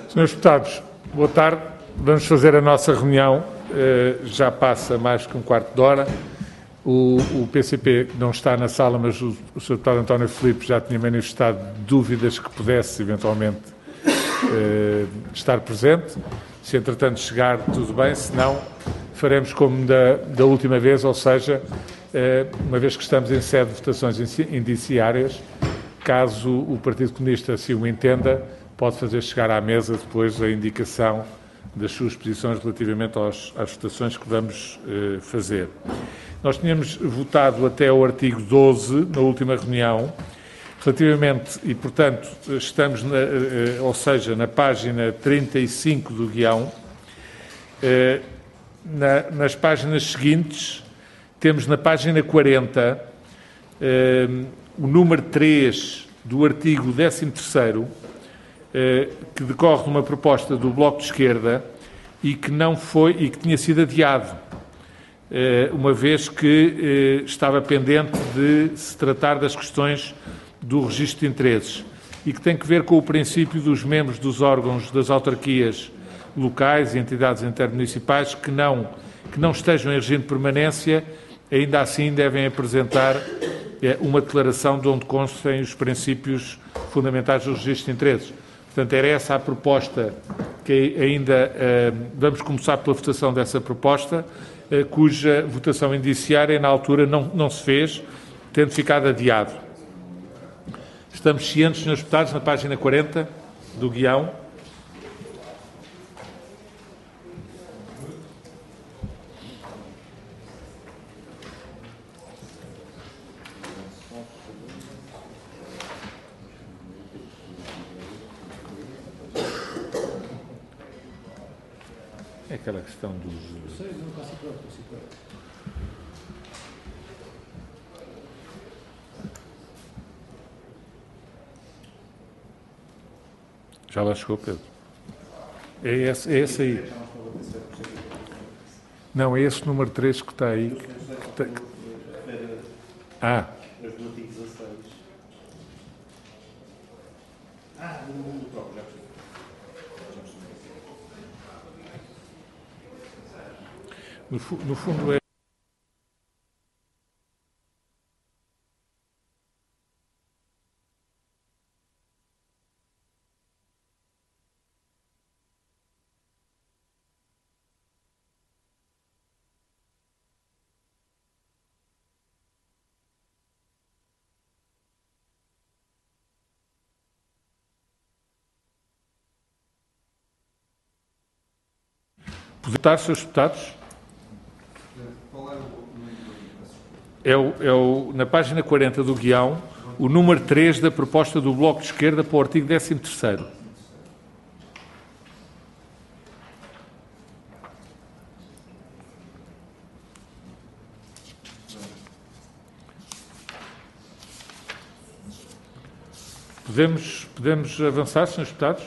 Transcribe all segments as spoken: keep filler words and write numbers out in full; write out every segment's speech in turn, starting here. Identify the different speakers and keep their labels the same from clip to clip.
Speaker 1: Senhores Deputados, boa tarde. Vamos fazer a nossa reunião. Já passa mais que um quarto de hora. O, o P C P não está na sala, mas o, o senhor Deputado António Filipe já tinha manifestado dúvidas que pudesse, eventualmente, eh, estar presente. Se, entretanto, chegar, tudo bem. Se não, faremos como da, da última vez, ou seja, eh, uma vez que estamos em sede de votações indiciárias, caso o Partido Comunista assim o entenda, pode fazer chegar à mesa depois a indicação das suas posições relativamente aos, às votações que vamos eh, fazer. Nós tínhamos votado até o artigo doze, na última reunião, relativamente, e portanto estamos, na, eh, ou seja, na página trinta e cinco do guião. Eh, na, nas páginas seguintes, temos na página quarenta eh, o número três do artigo décimo terceiro, eh, que decorre de uma proposta do Bloco de Esquerda e que não foi, e que tinha sido adiado, eh, uma vez que eh, estava pendente de se tratar das questões do registro de interesses e que tem que ver com o princípio dos membros dos órgãos das autarquias locais e entidades intermunicipais que não, que não estejam em regime de permanência, ainda assim devem apresentar eh, uma declaração de onde constem os princípios fundamentais do registro de interesses. Portanto, era essa a proposta que ainda eh, vamos começar pela votação dessa proposta, eh, cuja votação indiciária na altura não, não se fez, tendo ficado adiado. Estamos cientes, senhores deputados, na página quarenta do guião. É aquela questão dos... Já lá chegou, Pedro? É esse, é esse aí. Não, é esse número três que está aí. Que está... Ah. Ah, no próprio, já percebi. No, no fundo é... Votar, senhores deputados? É, o, é o, na página quarenta do guião, o número três da proposta do Bloco de Esquerda para o artigo décimo terceiro. Podemos, podemos avançar, senhores deputados?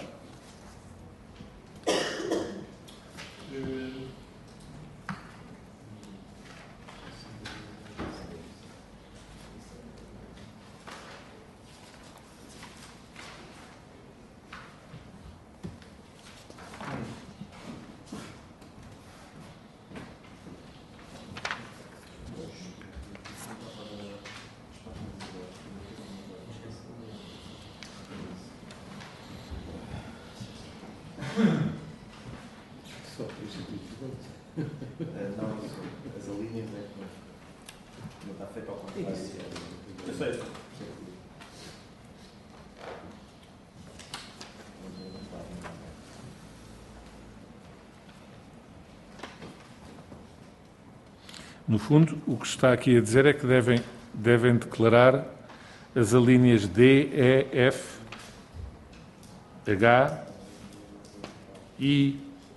Speaker 2: Não, as alíneas é que não está feito ao contrário. Eu sei.
Speaker 1: No fundo, o que está aqui a dizer é que devem, devem declarar as alíneas D, E, F, H, I,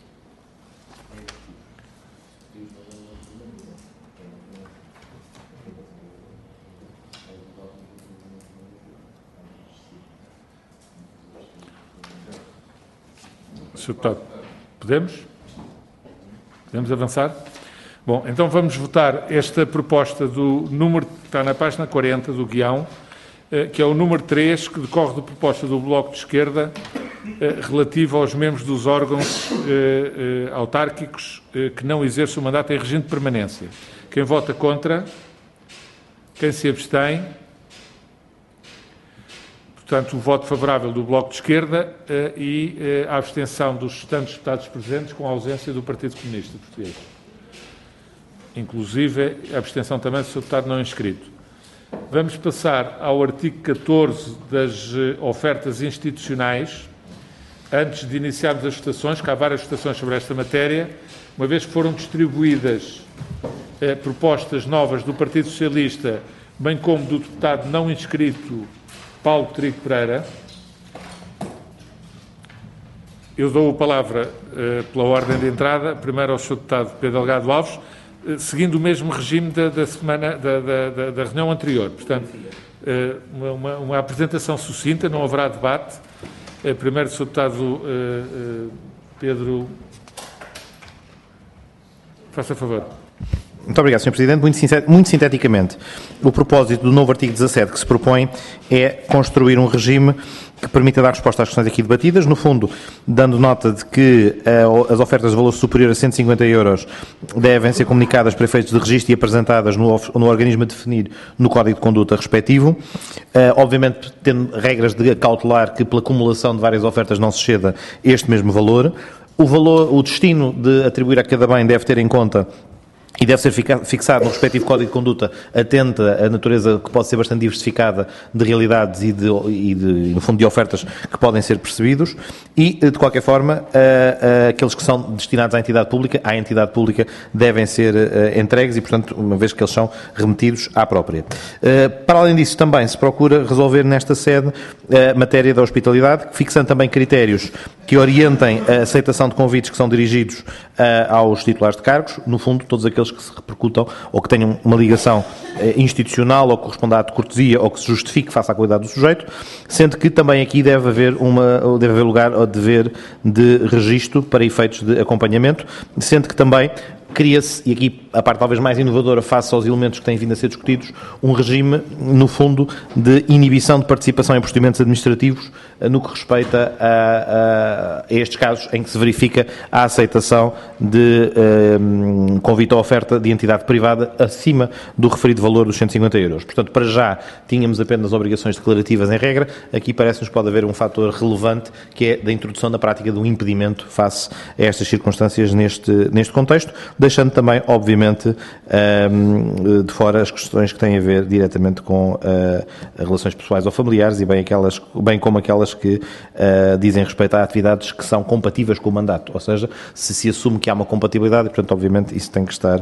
Speaker 1: senhor Deputado, podemos? Podemos avançar? Bom, então vamos votar esta proposta do número que está na página quarenta do guião, que é o número três, que decorre da proposta do Bloco de Esquerda eh, relativo aos membros dos órgãos eh, eh, autárquicos eh, que não exerçam o mandato em regime de permanência. Quem vota contra? Quem se abstém? Portanto, o voto favorável do Bloco de Esquerda eh, e eh, a abstenção dos restantes deputados presentes com a ausência do Partido Comunista Português. Inclusive, a abstenção também do seu deputado não inscrito. Vamos passar ao artigo catorze das eh, ofertas institucionais. Antes de iniciarmos as votações, que há várias votações sobre esta matéria, uma vez que foram distribuídas eh, propostas novas do Partido Socialista, bem como do deputado não inscrito Paulo Trigo Pereira, eu dou a palavra eh, pela ordem de entrada, primeiro ao senhor deputado Pedro Delgado Alves, eh, seguindo o mesmo regime da, da semana, da, da, da, da reunião anterior. Portanto, eh, uma, uma apresentação sucinta, não haverá debate. Eh, primeiro o senhor deputado eh, eh, Pedro, faça favor.
Speaker 3: Muito obrigado, senhor Presidente. Muito, muito sinteticamente, o propósito do novo artigo dezassete que se propõe é construir um regime que permita dar resposta às questões aqui debatidas, no fundo, dando nota de que uh, as ofertas de valor superior a cento e cinquenta euros devem ser comunicadas para efeitos de registro e apresentadas no, no organismo a definir no Código de Conduta respectivo, uh, obviamente tendo regras de cautelar que pela acumulação de várias ofertas não se ceda este mesmo valor. O valor, o destino de atribuir a cada bem deve ter em conta e deve ser fixado no respectivo Código de Conduta, atento à natureza que pode ser bastante diversificada de realidades e, de, e, de, e no fundo, de ofertas que podem ser percebidos e, de qualquer forma, uh, uh, aqueles que são destinados à entidade pública, à entidade pública devem ser uh, entregues e, portanto, uma vez que eles são remetidos à própria. Uh, para além disso, também se procura resolver nesta sede a matéria da hospitalidade, fixando também critérios que orientem a aceitação de convites que são dirigidos uh, aos titulares de cargos, no fundo, todos aqueles que se repercutam ou que tenham uma ligação uh, institucional ou que corresponda à de cortesia ou que se justifique face à qualidade do sujeito, sendo que também aqui deve haver, uma, deve haver lugar ao dever de registro para efeitos de acompanhamento, sendo que também cria-se, e aqui a parte talvez mais inovadora face aos elementos que têm vindo a ser discutidos, um regime, no fundo, de inibição de participação em procedimentos administrativos no que respeita a, a, a estes casos em que se verifica a aceitação de um, convite à oferta de entidade privada acima do referido valor dos cento e cinquenta euros. Portanto, para já tínhamos apenas obrigações declarativas em regra, aqui parece-nos pode haver um fator relevante que é da introdução da prática do impedimento face a estas circunstâncias neste, neste contexto, deixando também, obviamente, de fora as questões que têm a ver diretamente com relações pessoais ou familiares e bem, aquelas, bem como aquelas que dizem respeito a atividades que são compatíveis com o mandato, ou seja, se se assume que há uma compatibilidade, e, portanto, obviamente, isso tem que estar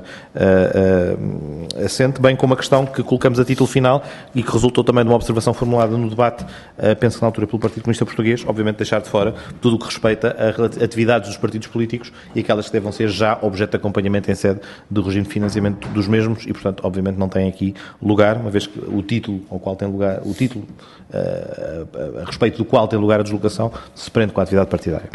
Speaker 3: assente, bem como a questão que colocamos a título final e que resultou também de uma observação formulada no debate, penso que na altura pelo Partido Comunista Português, obviamente deixar de fora tudo o que respeita a atividades dos partidos políticos e aquelas que devam ser já objeto de acompanhamento em sede do regime de financiamento dos mesmos e, portanto, obviamente não tem aqui lugar, uma vez que o título ao qual tem lugar, o título uh, a respeito do qual tem lugar a deslocação se prende com a atividade partidária.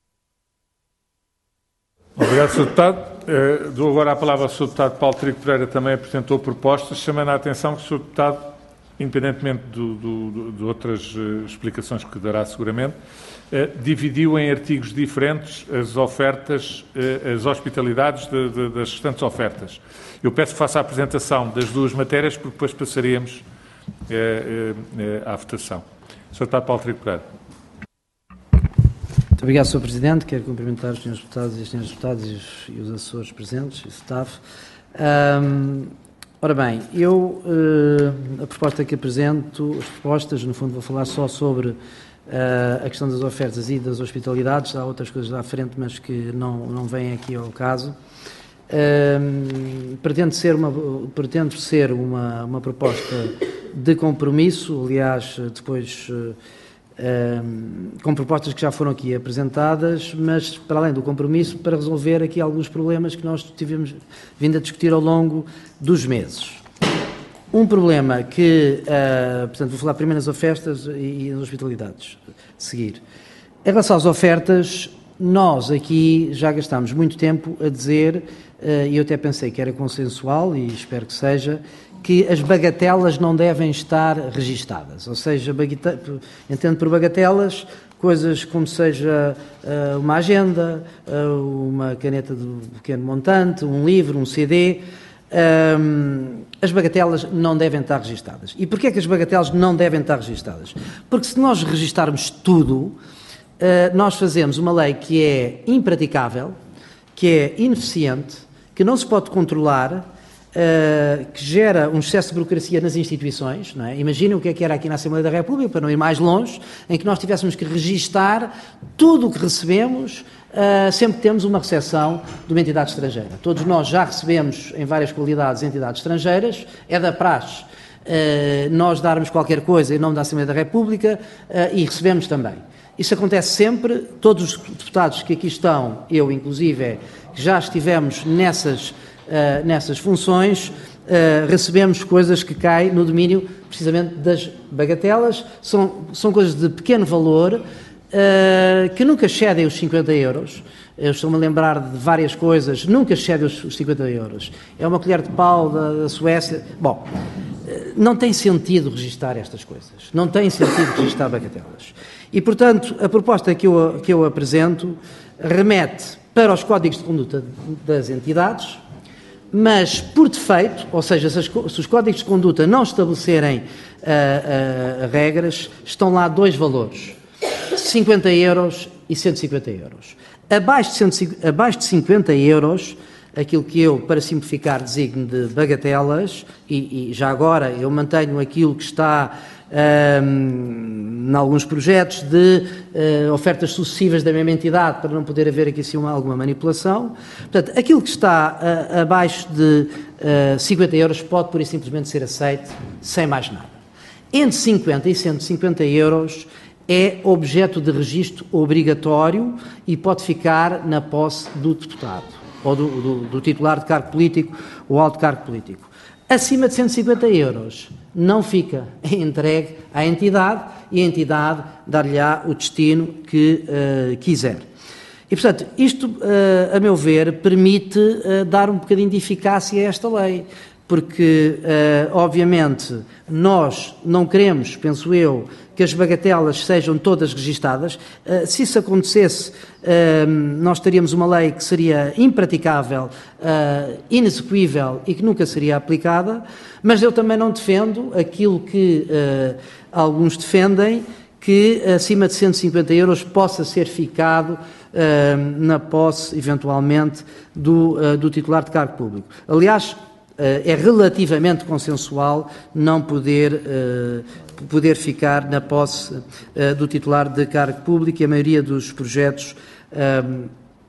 Speaker 1: Obrigado, senhor Deputado. Uh, dou agora a palavra ao senhor Deputado Paulo Trigo Pereira, também apresentou propostas, chamando a atenção que o senhor Deputado, independentemente do, do, de outras uh, explicações que dará seguramente, Uh, dividiu em artigos diferentes as ofertas, uh, as hospitalidades de, de, das restantes ofertas. Eu peço que faça a apresentação das duas matérias, porque depois passaríamos uh, uh, uh, à votação. senhor Deputado Paulo Trigo Pereira.
Speaker 4: Muito obrigado, senhor Presidente. Quero cumprimentar os senhores deputados e as senhoras deputadas e os, e os assessores presentes, e o staff. Um, ora bem, eu, uh, a proposta que apresento, as propostas, no fundo vou falar só sobre Uh, a questão das ofertas e das hospitalidades, há outras coisas lá à frente, mas que não, não vêm aqui ao caso. Uh, pretende ser, uma, pretende ser uma, uma proposta de compromisso, aliás, depois uh, uh, com propostas que já foram aqui apresentadas, mas para além do compromisso, para resolver aqui alguns problemas que nós tivemos vindo a discutir ao longo dos meses. Um problema que, uh, portanto, vou falar primeiro nas ofertas e nas hospitalidades, seguir. Em relação às ofertas, nós aqui já gastámos muito tempo a dizer, uh, e eu até pensei que era consensual, e espero que seja, que as bagatelas não devem estar registadas. Ou seja, entendo por bagatelas coisas como seja uh, uma agenda, uh, uma caneta de pequeno montante, um livro, um C D. Um, as bagatelas não devem estar registadas. E porquê é que as bagatelas não devem estar registadas? Porque se nós registarmos tudo, uh, nós fazemos uma lei que é impraticável, que é ineficiente, que não se pode controlar, Uh, que gera um excesso de burocracia nas instituições, não é? Imaginem o que é que era aqui na Assembleia da República, para não ir mais longe, em que nós tivéssemos que registar tudo o que recebemos, uh, sempre que temos uma recepção de uma entidade estrangeira. Todos nós já recebemos, em várias qualidades, entidades estrangeiras, é da praxe uh, nós darmos qualquer coisa em nome da Assembleia da República uh, e recebemos também. Isso acontece sempre, todos os deputados que aqui estão, eu inclusive, que já estivemos nessas Uh, nessas funções, uh, recebemos coisas que caem no domínio precisamente das bagatelas, são, são coisas de pequeno valor, uh, que nunca excedem os cinquenta euros. Eu estou-me a lembrar de várias coisas, nunca excedem os, os cinquenta euros. É uma colher de pau da, da Suécia. Bom, uh, não tem sentido registar estas coisas, não tem sentido registar bagatelas. E, portanto, a proposta que eu, que eu apresento remete para os códigos de conduta das entidades, mas por defeito, ou seja, se, as, se os códigos de conduta não estabelecerem uh, uh, regras, estão lá dois valores, cinquenta euros e cento e cinquenta euros. Abaixo de, cento, abaixo de cinquenta euros, aquilo que eu, para simplificar, designo de bagatelas, e, e já agora eu mantenho aquilo que está Um, em alguns projetos de uh, ofertas sucessivas da mesma entidade, para não poder haver aqui assim uma, alguma manipulação. Portanto, aquilo que está uh, abaixo de uh, cinquenta euros pode pura e simplesmente ser aceito sem mais nada. Entre cinquenta e cento e cinquenta euros é objeto de registro obrigatório e pode ficar na posse do deputado ou do, do, do titular de cargo político ou alto cargo político. Acima de cento e cinquenta euros não fica, é entregue à entidade e a entidade dar-lhe-á o destino que uh, quiser. E, portanto, isto, uh, a meu ver, permite uh, dar um bocadinho de eficácia a esta lei, porque, uh, obviamente, nós não queremos, penso eu, que as bagatelas sejam todas registadas. Uh, se isso acontecesse, uh, nós teríamos uma lei que seria impraticável, uh, inexequível e que nunca seria aplicada, mas eu também não defendo aquilo que uh, alguns defendem, que acima de cento e cinquenta euros possa ser ficado uh, na posse, eventualmente, do, uh, do titular de cargo público. Aliás, é relativamente consensual não poder, uh, poder ficar na posse uh, do titular de cargo público, e a maioria dos projetos, uh,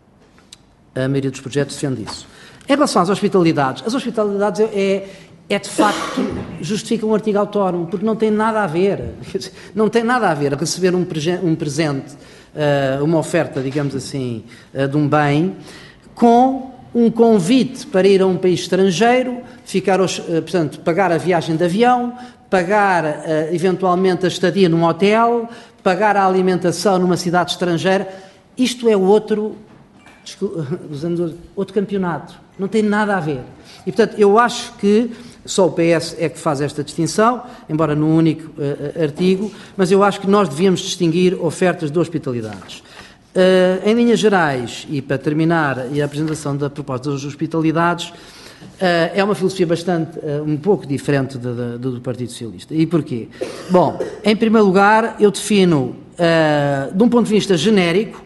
Speaker 4: a maioria dos projetos defende isso. Em relação às hospitalidades, as hospitalidades é, é de facto, justifica um artigo autónomo, porque não tem nada a ver, não tem nada a ver receber um, prege- um presente, uh, uma oferta, digamos assim, uh, de um bem, com um convite para ir a um país estrangeiro, ficar, portanto, pagar a viagem de avião, pagar eventualmente a estadia num hotel, pagar a alimentação numa cidade estrangeira. Isto é outro, usando outro campeonato, não tem nada a ver. E, portanto, eu acho que só o P S é que faz esta distinção, embora num único uh, artigo, mas eu acho que nós devíamos distinguir ofertas de hospitalidades. Uh, em linhas gerais, e para terminar e a apresentação da proposta das hospitalidades, uh, é uma filosofia bastante, uh, um pouco diferente do, do, do Partido Socialista. E porquê? Bom, em primeiro lugar, eu defino, uh, de um ponto de vista genérico,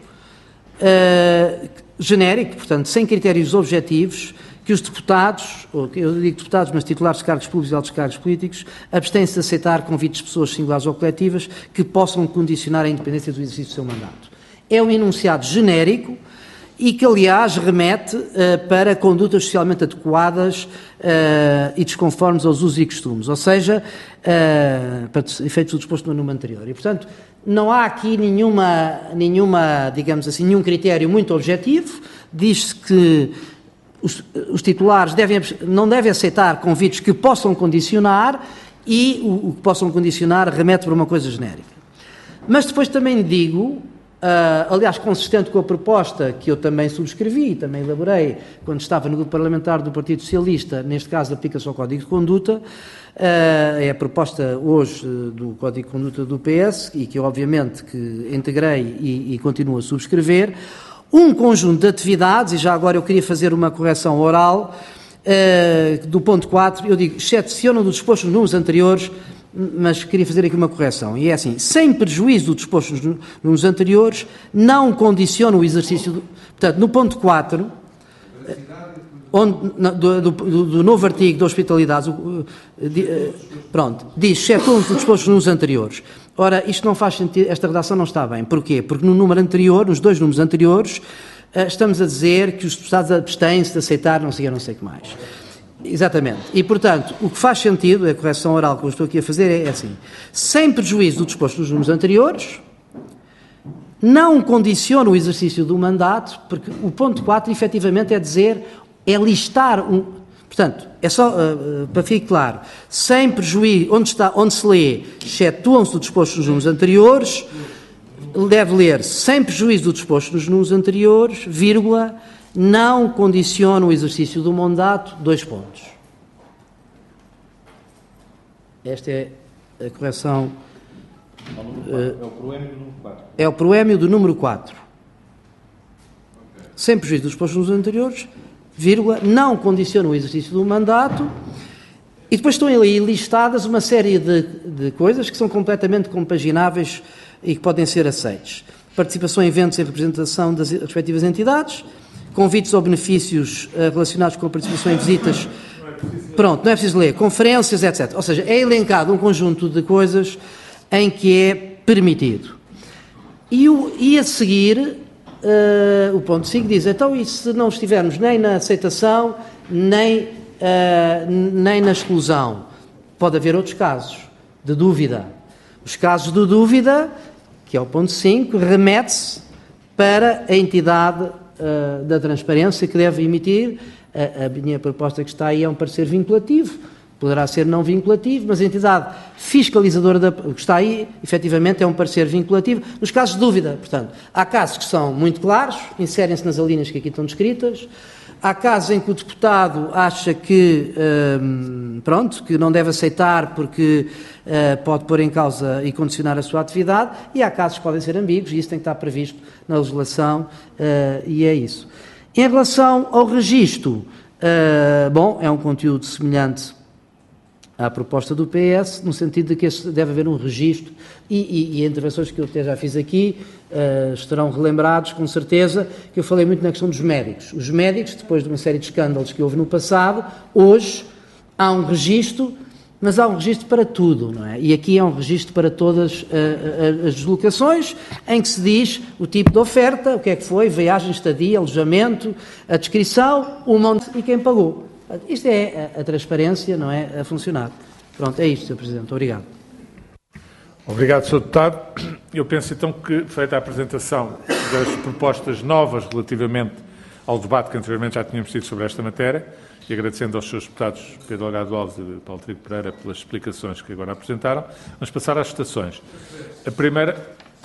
Speaker 4: uh, genérico, portanto, sem critérios objetivos, que os deputados, ou eu digo deputados, mas titulares de cargos públicos e altos cargos políticos, abstêm-se de aceitar convites de pessoas singulares ou coletivas que possam condicionar a independência do exercício do seu mandato. É um enunciado genérico e que, aliás, remete uh, para condutas socialmente adequadas uh, e desconformes aos usos e costumes, ou seja, uh, para efeitos do disposto no número anterior. E, portanto, não há aqui nenhuma, nenhuma, digamos assim, nenhum critério muito objetivo. Diz-se que os, os titulares devem, não devem aceitar convites que possam condicionar, e o, o que possam condicionar remete para uma coisa genérica. Mas depois também digo, Uh, aliás, consistente com a proposta que eu também subscrevi e também elaborei quando estava no grupo parlamentar do Partido Socialista, neste caso aplica-se ao Código de Conduta, é a proposta hoje do Código de Conduta do P S e que eu obviamente que integrei e, e continuo a subscrever, um conjunto de atividades, e já agora eu queria fazer uma correção oral, uh, do ponto quatro, eu digo, excepcionam do disposto nos números anteriores, mas queria fazer aqui uma correção, e é assim, sem prejuízo do disposto nos números anteriores, não condiciona o exercício, do, portanto, no ponto quatro, onde, do, do, do novo artigo da hospitalidade, pronto, diz, excetuam do disposto nos números anteriores. Ora, isto não faz sentido, esta redação não está bem. Porquê? Porque no número anterior, nos dois números anteriores, estamos a dizer que os deputados abstêm-se de aceitar não sei o não sei o que mais. Exatamente. E, portanto, o que faz sentido, a correção oral que eu estou aqui a fazer é assim, sem prejuízo do disposto nos números anteriores, não condiciona o exercício do mandato, porque o ponto quatro, efetivamente, é dizer, é listar um... Portanto, é só, uh, para ficar claro, sem prejuízo, onde, está, onde se lê, excetuam-se do disposto nos números anteriores, deve ler, sem prejuízo do disposto nos números anteriores, vírgula, não condiciona o exercício do mandato, dois pontos. Esta é a correção.
Speaker 3: É o proémio do número quatro.
Speaker 4: É o proémio do número quatro. Sem prejuízo dos dispostos nos anteriores, vírgula, não condiciona o exercício do mandato, e depois estão ali listadas uma série de, de coisas que são completamente compagináveis e que podem ser aceites. Participação em eventos em representação das respectivas entidades, convites ou benefícios uh, relacionados com a participação em visitas, pronto, não é preciso ler, conferências, etcétera. Ou seja, é elencado um conjunto de coisas em que é permitido. E, o, e a seguir, uh, o ponto cinco diz, então, e se não estivermos nem na aceitação, nem, uh, nem na exclusão? Pode haver outros casos de dúvida. Os casos de dúvida, que é o ponto cinco, remete-se para a entidade uh, da transparência que deve emitir. A, a minha proposta que está aí é um parecer vinculativo, poderá ser não vinculativo, mas a entidade fiscalizadora da, que está aí, efetivamente, é um parecer vinculativo. Nos casos de dúvida, portanto, há casos que são muito claros, inserem-se nas alíneas que aqui estão descritas. Há casos em que o deputado acha que, hum, pronto, que não deve aceitar porque uh, pode pôr em causa e condicionar a sua atividade, e há casos que podem ser ambíguos, e isso tem que estar previsto na legislação, uh, e é isso. Em relação ao registro, uh, bom, é um conteúdo semelhante à proposta do P S, no sentido de que deve haver um registro, e, e, e intervenções que eu até já fiz aqui uh, estarão relembrados, com certeza, que eu falei muito na questão dos médicos. Os médicos, depois de uma série de escândalos que houve no passado, hoje há um registro, mas há um registro para tudo, não é? E aqui é um registro para todas uh, as deslocações, em que se diz o tipo de oferta, o que é que foi, viagem, estadia, alojamento, a descrição, o monte e quem pagou. Isto é a, a transparência, não é? A funcionar. Pronto, é isto, senhor Presidente. Obrigado.
Speaker 1: Obrigado, senhor Deputado. Eu penso então que, feita a apresentação das propostas novas relativamente ao debate que anteriormente já tínhamos tido sobre esta matéria, e agradecendo aos senhores deputados Pedro Delgado Alves e Paulo Trigo Pereira pelas explicações que agora apresentaram, vamos passar às votações. A primeira...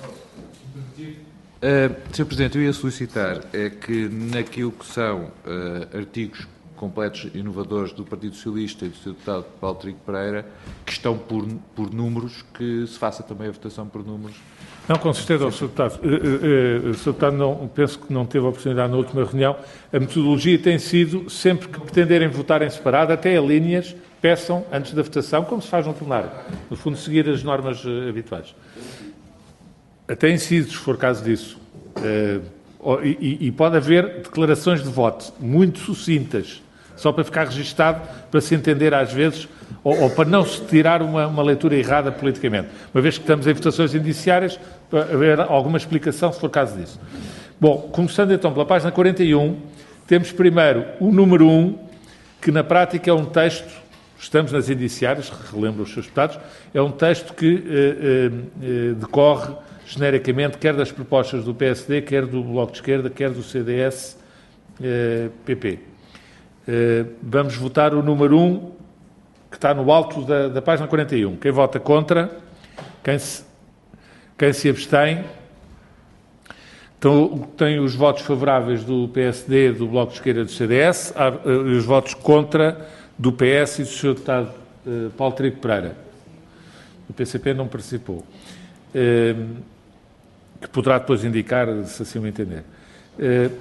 Speaker 5: Uh, senhor Presidente, eu ia solicitar é que naquilo que são uh, artigos completos inovadores do Partido Socialista e do senhor Deputado Paulo Trigo Pereira, que estão por, por números, que se faça também a votação por números.
Speaker 1: Não, com certeza, o senhor Deputado. Uh, uh, uh, o senhor Deputado não, penso que não teve a oportunidade na última reunião. A metodologia tem sido, sempre que pretenderem votar em separado, até a linhas, peçam antes da votação, como se faz no plenário. No fundo, seguir as normas uh, habituais. Até incisos, se for caso disso. Uh, e, e pode haver declarações de voto muito sucintas, só para ficar registado, para se entender às vezes, ou, ou para não se tirar uma, uma leitura errada politicamente. Uma vez que estamos em votações indiciárias, para haver alguma explicação, se for caso disso. Bom, começando então pela página quarenta e um, temos primeiro o número um, que na prática é um texto, estamos nas indiciárias, relembro os seus deputados, é um texto que eh, eh, decorre genericamente quer das propostas do P S D, quer do Bloco de Esquerda, quer do C D S P P. Uh, vamos votar o número um, que está no alto da, da página quarenta e um. Quem vota contra? Quem se, quem se abstém? Então, tem os votos favoráveis do P S D, do Bloco de Esquerda e do C D S, há, uh, os votos contra do P S e do senhor Deputado uh, Paulo Trigo Pereira. O P C P não participou. Uh, que poderá depois indicar, se assim o entender. Uh,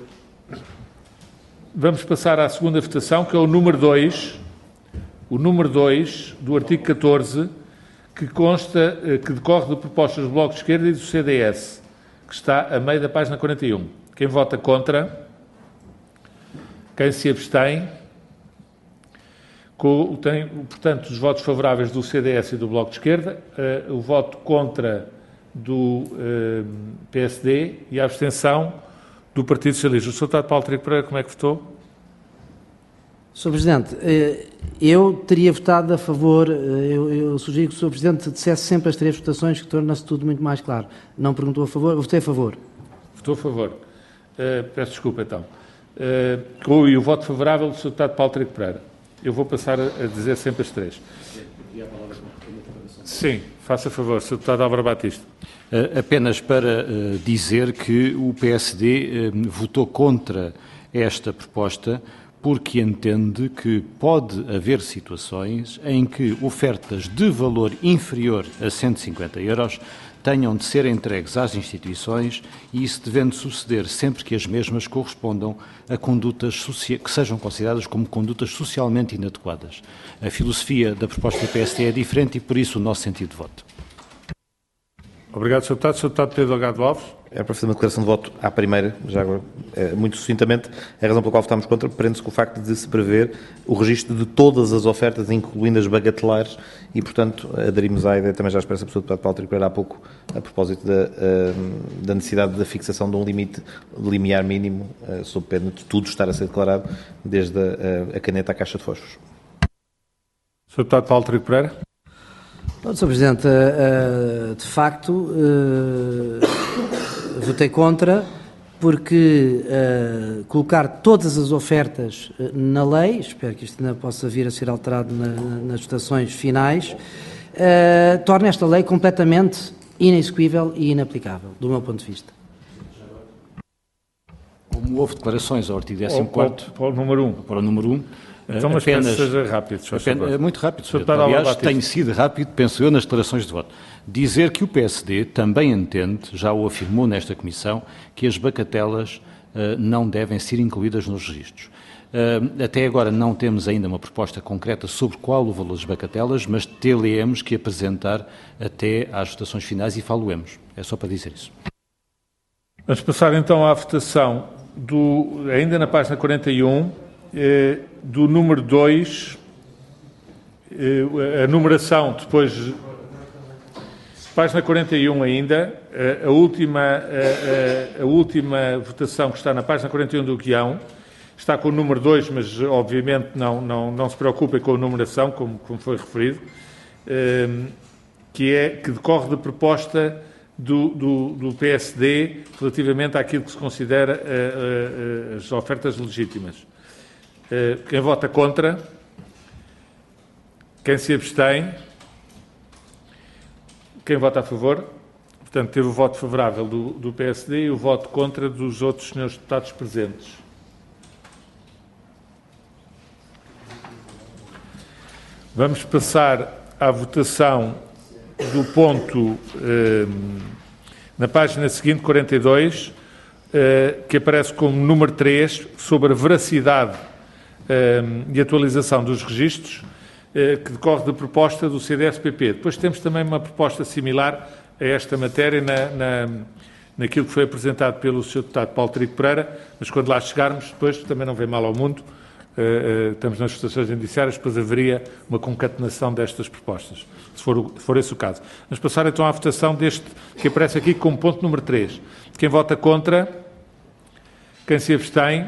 Speaker 1: vamos passar à segunda votação, que é o número dois, o número dois do artigo catorze, que consta, uh, que decorre de propostas do Bloco de Esquerda e do C D S, que está a meio da página quarenta e um. Quem vota contra? Quem se abstém? Com, tem, portanto, os votos favoráveis do C D S e do Bloco de Esquerda, uh, o voto contra do uh, P S D e a abstenção do Partido Socialista. O senhor Deputado Paulo Trigo Pereira, como é que votou?
Speaker 4: senhor Presidente, eu teria votado a favor, eu, eu sugiro que o senhor Presidente dissesse sempre as três votações, que torna-se tudo muito mais claro. Não perguntou a favor, eu votei a favor.
Speaker 1: Votou a favor. Uh, peço desculpa, então. Uh, e o voto favorável do senhor Deputado Paulo Trigo Pereira. Eu vou passar a, a dizer sempre as três. Sim, faça favor, senhor Deputado Álvaro Batista.
Speaker 6: Uh, apenas para uh, dizer que o P S D uh, votou contra esta proposta porque entende que pode haver situações em que ofertas de valor inferior a cento e cinquenta euros tenham de ser entregues às instituições e isso devendo suceder sempre que as mesmas correspondam a condutas que sejam consideradas como condutas socialmente inadequadas. A filosofia da proposta do P S D é diferente e por isso o nosso sentido de voto.
Speaker 1: Obrigado, senhor Deputado. senhor Deputado Pedro Delgado Alves.
Speaker 3: É para fazer uma declaração de voto à primeira, já agora, é, muito sucintamente. A razão pela qual votámos contra prende-se com o facto de se prever o registro de todas as ofertas, incluindo as bagatelares, e, portanto, aderimos à ideia, também já expressa por senhor Deputado Paulo Trigo Pereira há pouco, a propósito da, da necessidade da fixação de um limite limiar mínimo, sob pena de tudo estar a ser declarado, desde a, a caneta à caixa de fósforos.
Speaker 1: senhor Deputado Paulo Trigo Pereira.
Speaker 4: senhor Presidente, de facto, votei contra, porque colocar todas as ofertas na lei, espero que isto ainda possa vir a ser alterado nas votações finais, torna esta lei completamente inexequível e inaplicável, do meu ponto de vista.
Speaker 6: Como houve declarações ao artigo décimo quarto,
Speaker 1: para o número um.
Speaker 6: Para o número um,
Speaker 1: então, mas apenas, penso seja rápido.
Speaker 6: Apenas, é muito rápido. Aliás, tem sido rápido, penso eu, nas declarações de voto. Dizer que o P S D também entende, já o afirmou nesta Comissão, que as bagatelas uh, não devem ser incluídas nos registros. Uh, até agora não temos ainda uma proposta concreta sobre qual o valor das bagatelas, mas tê-lo-emos que apresentar até às votações finais e falo-emos. É só para dizer isso.
Speaker 1: Vamos passar então à votação, do, ainda na página quarenta e um, eh, do número dois, eh, a numeração depois, página quarenta e um ainda, eh, a, última, eh, a última votação que está na página quarenta e um do guião, está com o número dois, mas obviamente não, não, não se preocupem com a numeração, como, como foi referido, eh, que, é, que decorre da proposta do, do, do P S D relativamente àquilo que se considera uh, uh, as ofertas legítimas. Uh, quem vota contra? Quem se abstém? Quem vota a favor? Portanto, teve o voto favorável do, do P S D e o voto contra dos outros senhores deputados presentes. Vamos passar à votação do ponto eh, na página seguinte, quarenta e dois, eh, que aparece como número três, sobre a veracidade eh, e atualização dos registros, eh, que decorre da proposta do C D S P P. Depois temos também uma proposta similar a esta matéria na, na, naquilo que foi apresentado pelo senhor Deputado Paulo Trigo Pereira, mas quando lá chegarmos, depois também não vem mal ao mundo, Uh, uh, estamos nas votações indiciárias, depois haveria uma concatenação destas propostas, se for, o, se for esse o caso. Vamos passar então à votação deste, que aparece aqui como ponto número três. Quem vota contra? Quem se abstém?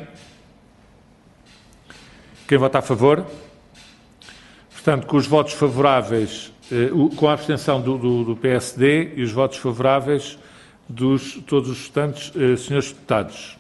Speaker 1: Quem vota a favor? Portanto, com os votos favoráveis, uh, com a abstenção do, do, do P S D e os votos favoráveis dos todos os restantes uh, senhores deputados.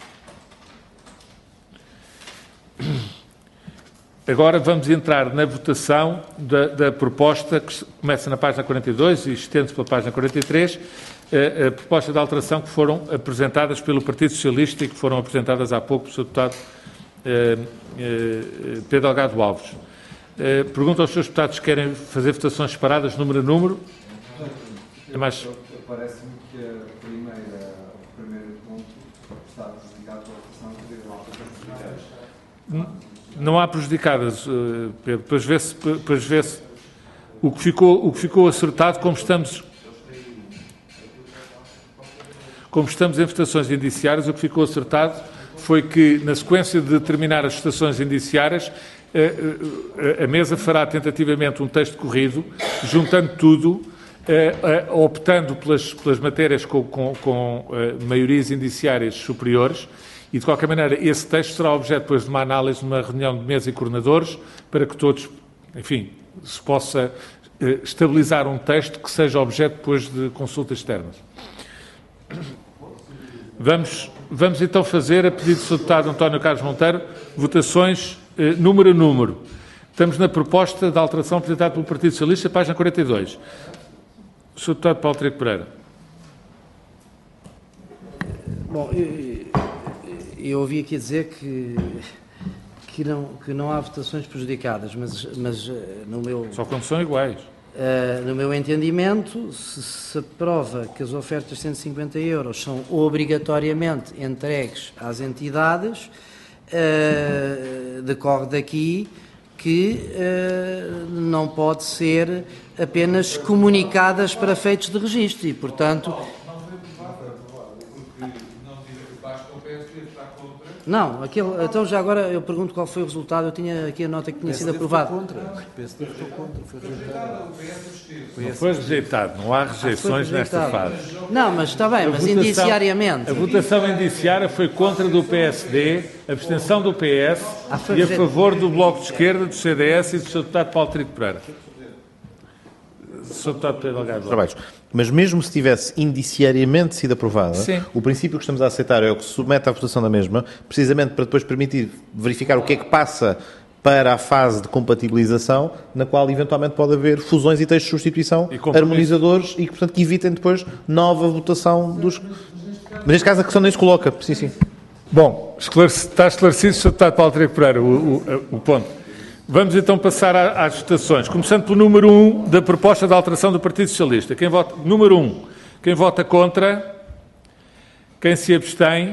Speaker 1: Agora vamos entrar na votação da, da proposta que começa na página quarenta e dois e estende-se pela página quarenta e três, a, a proposta de alteração que foram apresentadas pelo Partido Socialista e que foram apresentadas há pouco pelo senhor Deputado eh, eh, Pedro Delgado Alves. Uh, pergunto aos senhores deputados se querem fazer votações separadas, número a número. É mais...
Speaker 7: Parece-me que a primeira, o primeiro ponto está prejudicado pela votação que
Speaker 1: Não há prejudicadas, uh, Pedro. Depois vê-se, depois vê-se o que ficou, o que ficou acertado, como estamos... Como estamos em votações indiciárias, o que ficou acertado foi que, na sequência de terminar as votações indiciárias, a mesa fará tentativamente um texto corrido, juntando tudo, optando pelas, pelas matérias com, com, com maiorias indiciárias superiores, e, de qualquer maneira, esse texto será objeto depois de uma análise numa reunião de mesa e coordenadores, para que todos, enfim, se possa estabilizar um texto que seja objeto depois de consultas externas. Vamos, vamos então fazer, a pedido do senhor Deputado António Carlos Monteiro, votações eh, número a número. Estamos na proposta de alteração apresentada pelo Partido Socialista, página quarenta e dois. O senhor Deputado Paulo Trigo Pereira.
Speaker 4: Bom, eu, eu ouvi aqui dizer que, que, não, que não há votações prejudicadas, mas, mas no meu...
Speaker 1: Só quando são iguais.
Speaker 4: Uh, no meu entendimento, se se aprova que as ofertas de cento e cinquenta euros são obrigatoriamente entregues às entidades, uh, decorre daqui que uh, não pode ser apenas comunicadas para efeitos de registro e, portanto... Não, aquele, então já agora eu pergunto qual foi o resultado. Eu tinha aqui a nota que tinha sido aprovado.
Speaker 2: O P S D votou contra, foi rejeitado.
Speaker 1: Não foi rejeitado, não há rejeições
Speaker 4: Ah,
Speaker 1: nesta fase.
Speaker 4: Não, mas está bem,
Speaker 1: A
Speaker 4: mas
Speaker 1: votação-
Speaker 4: indiciariamente.
Speaker 1: A votação indiciária foi contra do P S D, abstenção do P S
Speaker 4: Ah, foi
Speaker 1: e a
Speaker 4: rejeitado.
Speaker 1: favor do Bloco de Esquerda, do C D S e do senhor Deputado Paulo Trigo Pereira. senhor Deputado Pedro Delgado.
Speaker 3: Trabalhos. Mas mesmo se tivesse indiciariamente sido aprovada,
Speaker 1: Sim.
Speaker 3: o princípio que estamos a aceitar é o que se submete à votação da mesma, precisamente para depois permitir verificar o que é que passa para a fase de compatibilização, na qual eventualmente pode haver fusões e textos de substituição
Speaker 1: E compromisso.
Speaker 3: harmonizadores e que, portanto, que evitem depois nova votação dos... Mas neste caso a questão nem se coloca. Sim, sim.
Speaker 1: Bom, esclareci- está esclarecido, senhor Deputado Paulo Trigo Pereira, o, o, o ponto. Vamos então passar à- às votações, começando pelo número um da proposta de alteração do Partido Socialista. Quem vota, número um, quem vota contra? Quem se abstém?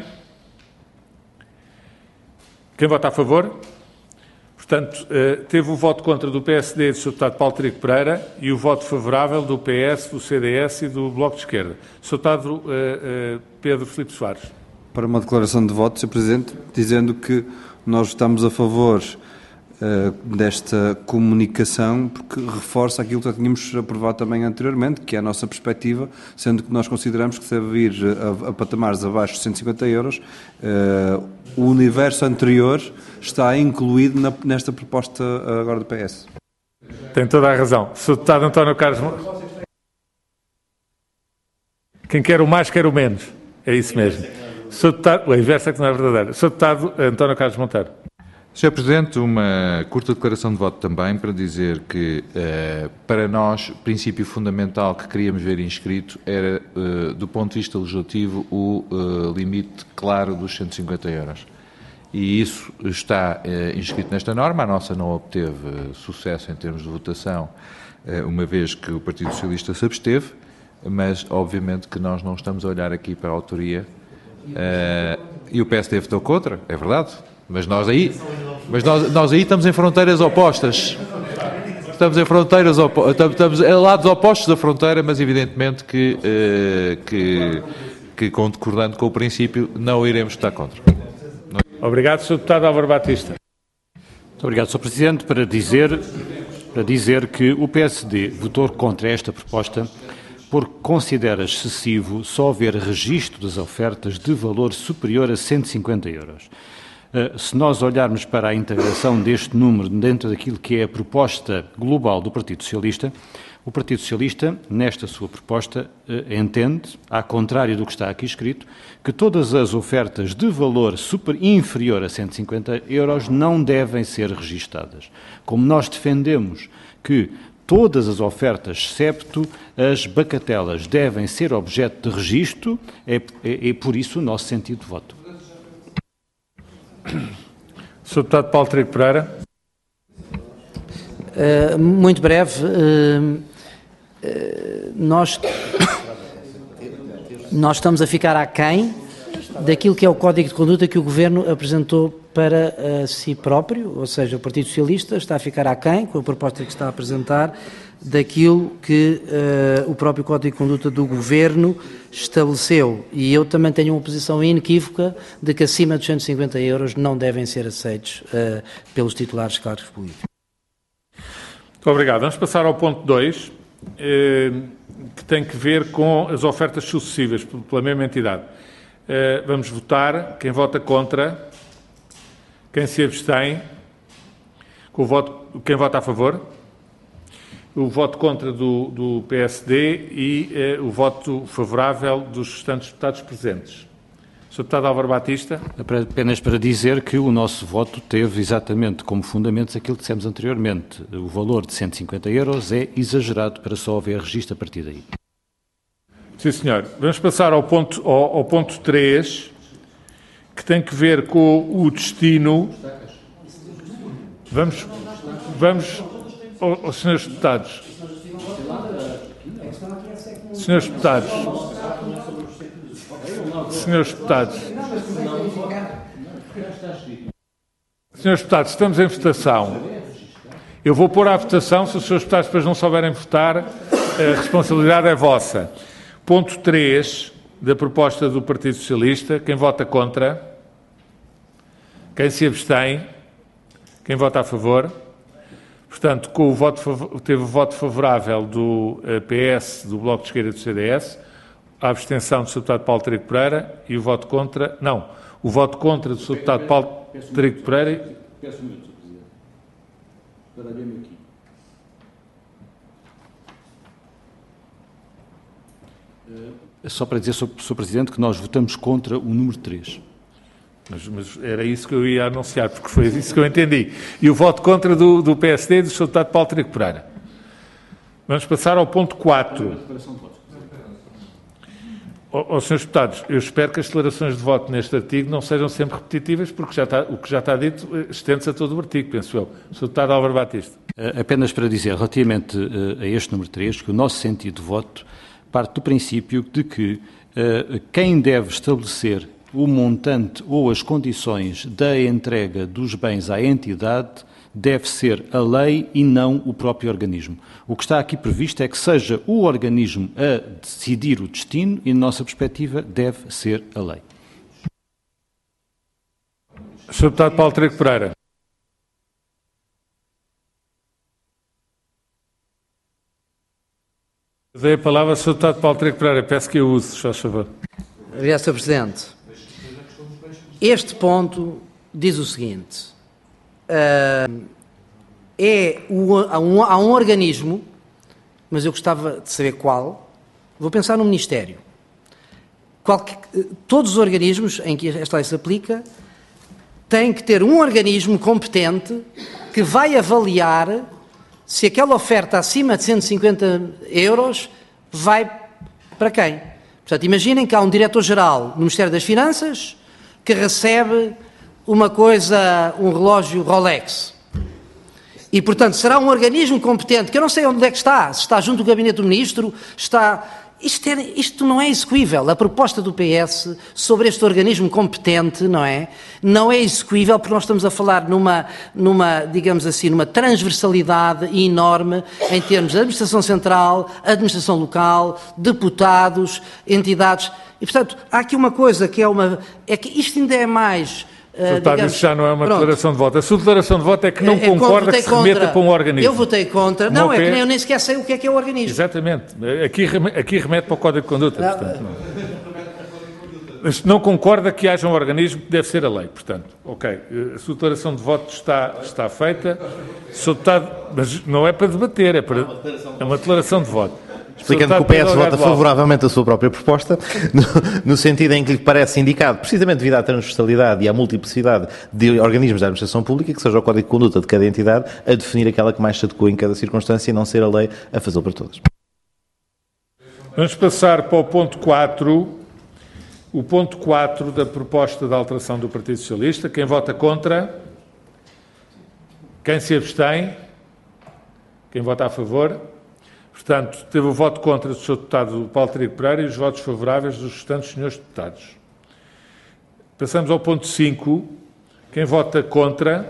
Speaker 1: Quem vota a favor? Portanto, eh, teve o voto contra do P S D e do senhor Deputado Paulo Trigo Pereira e o voto favorável do P S, do C D S e do Bloco de Esquerda. senhor Deputado eh, eh, Pedro Filipe Soares.
Speaker 7: Para uma declaração de voto, senhor Presidente, dizendo que nós estamos a favor uh, desta comunicação, porque reforça aquilo que já tínhamos aprovado também anteriormente, que é a nossa perspectiva, sendo que nós consideramos que se deve ir a, a patamares abaixo de cento e cinquenta euros. Uh, o universo anterior está incluído na, nesta proposta uh, agora do P S.
Speaker 1: Tem toda a razão. senhor Deputado António Carlos... Mon- Quem quer o mais, quer o menos. É isso mesmo. senhor Deputado... O inverso é que não é verdadeiro. senhor Deputado António Carlos Monteiro.
Speaker 5: senhor Presidente, uma curta declaração de voto também para dizer que, eh, para nós, o princípio fundamental que queríamos ver inscrito era, eh, do ponto de vista legislativo, o eh, limite claro dos cento e cinquenta euros. E isso está eh, inscrito nesta norma. A nossa não obteve eh, sucesso em termos de votação, eh, uma vez que o Partido Socialista se absteve, mas, obviamente, que nós não estamos a olhar aqui para a autoria. Eh, e o P S D votou contra, é verdade. Mas nós aí, mas nós, nós aí estamos em fronteiras opostas. Estamos em fronteiras opo- estamos a lados opostos da fronteira, mas evidentemente que, eh, que, que concordando com o princípio, não iremos votar contra.
Speaker 1: Obrigado, senhor Deputado Álvaro Batista.
Speaker 6: Muito obrigado, senhor Presidente. Para dizer, para dizer que o P S D votou contra esta proposta porque considera excessivo só haver registro das ofertas de valor superior a cento e cinquenta euros. Uh, se nós olharmos para a integração deste número dentro daquilo que é a proposta global do Partido Socialista, o Partido Socialista, nesta sua proposta, uh, entende, ao contrário do que está aqui escrito, que todas as ofertas de valor super inferior a cento e cinquenta euros não devem ser registadas. Como nós defendemos que todas as ofertas, excepto as bagatelas, devem ser objeto de registro, é, é, é por isso o nosso sentido de voto.
Speaker 1: senhor Deputado Paulo Trigo Pereira.
Speaker 4: Uh, muito breve, uh, uh, nós, nós estamos a ficar aquém daquilo que é o Código de Conduta que o Governo apresentou para uh, si próprio, ou seja, o Partido Socialista está a ficar aquém, com a proposta que está a apresentar, daquilo que uh, o próprio Código de Conduta do Governo estabeleceu. E eu também tenho uma posição inequívoca de que acima de cento e cinquenta euros não devem ser aceitos uh, pelos titulares de cargos políticos.
Speaker 1: Muito obrigado. Vamos passar ao ponto dois, eh, que tem que ver com as ofertas sucessivas pela mesma entidade. Eh, vamos votar. Quem vota contra? Quem se abstém? Com o voto, quem vota a favor? O voto contra do, do P S D e eh, o voto favorável dos restantes deputados presentes. senhor Deputado Álvaro Batista.
Speaker 6: Apenas para dizer que o nosso voto teve exatamente como fundamentos aquilo que dissemos anteriormente. O valor de cento e cinquenta euros é exagerado para só haver registro a partir daí.
Speaker 1: Sim, senhor. Vamos passar ao ponto, ao, ao ponto três, que tem que ver com o destino. Vamos, vamos aos senhores deputados. Senhores deputados. Senhores deputados. Senhores deputados, estamos em votação. Eu vou pôr à votação, se os senhores deputados depois não souberem votar, a responsabilidade é vossa. Ponto três da proposta do Partido Socialista. Quem vota contra? Quem se abstém? Quem vota a favor? Portanto, com o voto, teve o voto favorável do P S, do Bloco de Esquerda e do C D S, a abstenção do senhor Deputado Paulo Trigo Pereira e o voto contra... Não, o voto contra do senhor Deputado Paulo Trigo Pereira...
Speaker 6: Peço um minuto, senhor Presidente. Baralhei-me aqui. Só para dizer, senhor Presidente, que nós votamos contra o número três.
Speaker 1: Mas, mas era isso que eu ia anunciar, porque foi isso que eu entendi. E o voto contra do, do P S D e do senhor Deputado Paulo Trigo Pereira. Vamos passar ao ponto quatro. Ó, senhores deputados, eu espero que as declarações de voto neste artigo não sejam sempre repetitivas, porque já está, o que já está dito estende-se a todo o artigo, penso eu. senhor Deputado Álvaro Batista.
Speaker 6: Apenas para dizer, relativamente a este número três, que o nosso sentido de voto parte do princípio de que uh, quem deve estabelecer o montante ou as condições da entrega dos bens à entidade deve ser a lei e não o próprio organismo. O que está aqui previsto é que seja o organismo a decidir o destino e, na nossa perspectiva, deve ser a lei.
Speaker 1: senhor Deputado Paulo Trigo Pereira. Dei a palavra ao senhor Deputado Paulo Trigo Pereira. Peço que eu use, se faz favor.
Speaker 4: Obrigado, senhor Presidente. Este ponto diz o seguinte. Uh, é o, há, um, há um organismo, mas eu gostava de saber qual. Vou pensar no Ministério. Qualque, todos os organismos em que esta lei se aplica têm que ter um organismo competente que vai avaliar se aquela oferta acima de cento e cinquenta euros vai para quem. Portanto, imaginem que há um diretor-geral no Ministério das Finanças que recebe uma coisa, um relógio Rolex. E, portanto, será um organismo competente, que eu não sei onde é que está, se está junto do Gabinete do Ministro, está... Isto, é, isto não é execuível. A proposta do P S sobre este organismo competente, não é? Não é execuível porque nós estamos a falar numa, numa, digamos assim, numa transversalidade enorme em termos de administração central, administração local, deputados, entidades. E, portanto, há aqui uma coisa que é uma... É que isto ainda é mais...
Speaker 1: Uh, digamos, isso já não é uma pronto. declaração de voto. A sua declaração de voto é que não é, concorda que se remeta contra. para um organismo.
Speaker 4: Eu votei contra. Não, não é que nem, eu nem sequer sei o que é que é o organismo.
Speaker 1: Exatamente. Aqui, aqui remete para o Código de Conduta. Não. Portanto, não. Mas não concorda que haja um organismo que deve ser a lei. Portanto, ok. A sua declaração de voto está, está feita. Deputado, mas não é para debater, é, para, é uma declaração de voto.
Speaker 3: Explicando que o P S vota favoravelmente a sua própria proposta, no, no sentido em que lhe parece indicado, precisamente devido à transversalidade e à multiplicidade de organismos da administração pública, que seja o Código de Conduta de cada entidade a definir aquela que mais se adequa em cada circunstância e não ser a lei a fazê-lo para todas.
Speaker 1: Vamos passar para o ponto quatro. O ponto quatro da proposta de alteração do Partido Socialista. Quem vota contra? Quem se abstém? Quem vota a favor? Portanto, teve o voto contra do senhor Deputado Paulo Trigo Pereira e os votos favoráveis dos restantes senhores Deputados. Passamos ao ponto cinco. Quem vota contra?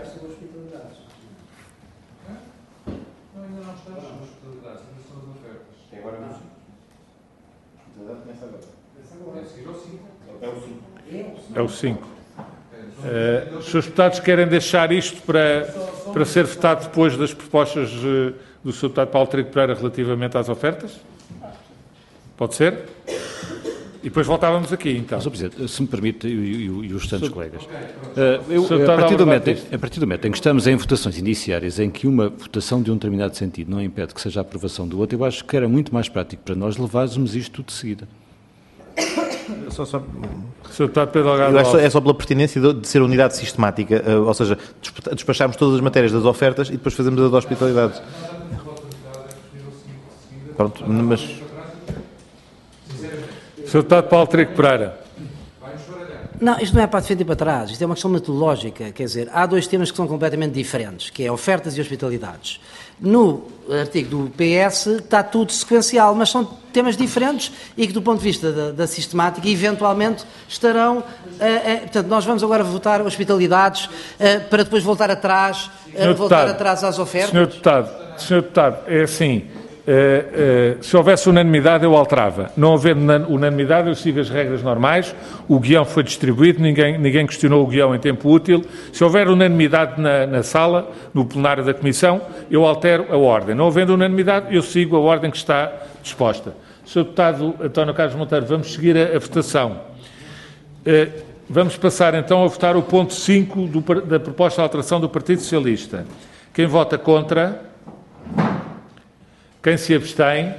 Speaker 1: É o cinco. Uh, os senhores deputados querem deixar isto para, para ser votado depois das propostas uh, do senhor Deputado Paulo Trigo Pereira relativamente às ofertas? Pode ser? E depois voltávamos aqui, então.
Speaker 6: Senhor Presidente, se me permite, e, e, e os restantes colegas. Uh,
Speaker 1: eu,
Speaker 6: a, partir do momento, a partir do momento em que estamos em votações indiciárias, em que uma votação de um determinado sentido não impede que seja a aprovação do outro, eu acho que era muito mais prático para nós levarmos isto tudo de seguida.
Speaker 3: Só, só,
Speaker 1: senhor Deputado Pedro Delgado
Speaker 3: eu acho que é só pela pertinência de, de ser unidade sistemática, uh, ou seja, despacharmos todas as matérias das ofertas e depois fazemos a da hospitalidade. Pronto, mas...
Speaker 1: senhor Deputado Paulo Trigo Pereira.
Speaker 4: Não, isto não é para defender para trás, isto é uma questão metodológica, quer dizer, há dois temas que são completamente diferentes, que é ofertas e hospitalidades. No artigo do P S está tudo sequencial, mas são temas diferentes e que do ponto de vista da, da sistemática eventualmente estarão, uh, uh, portanto nós vamos agora votar hospitalidades uh, para depois voltar atrás, uh, voltar deputado, atrás às ofertas.
Speaker 1: Senhor Deputado, senhor Deputado, é assim... Uh, uh, se houvesse unanimidade eu alterava, não havendo unanimidade eu sigo as regras normais, o guião foi distribuído, ninguém, ninguém questionou o guião em tempo útil, se houver unanimidade na, na sala, no plenário da Comissão, eu altero a ordem, não havendo unanimidade eu sigo a ordem que está disposta. senhor Deputado António Carlos Monteiro, vamos seguir a, a votação. Uh, vamos passar então a votar o ponto cinco do, da proposta de alteração do Partido Socialista. Quem vota contra? Quem se abstém,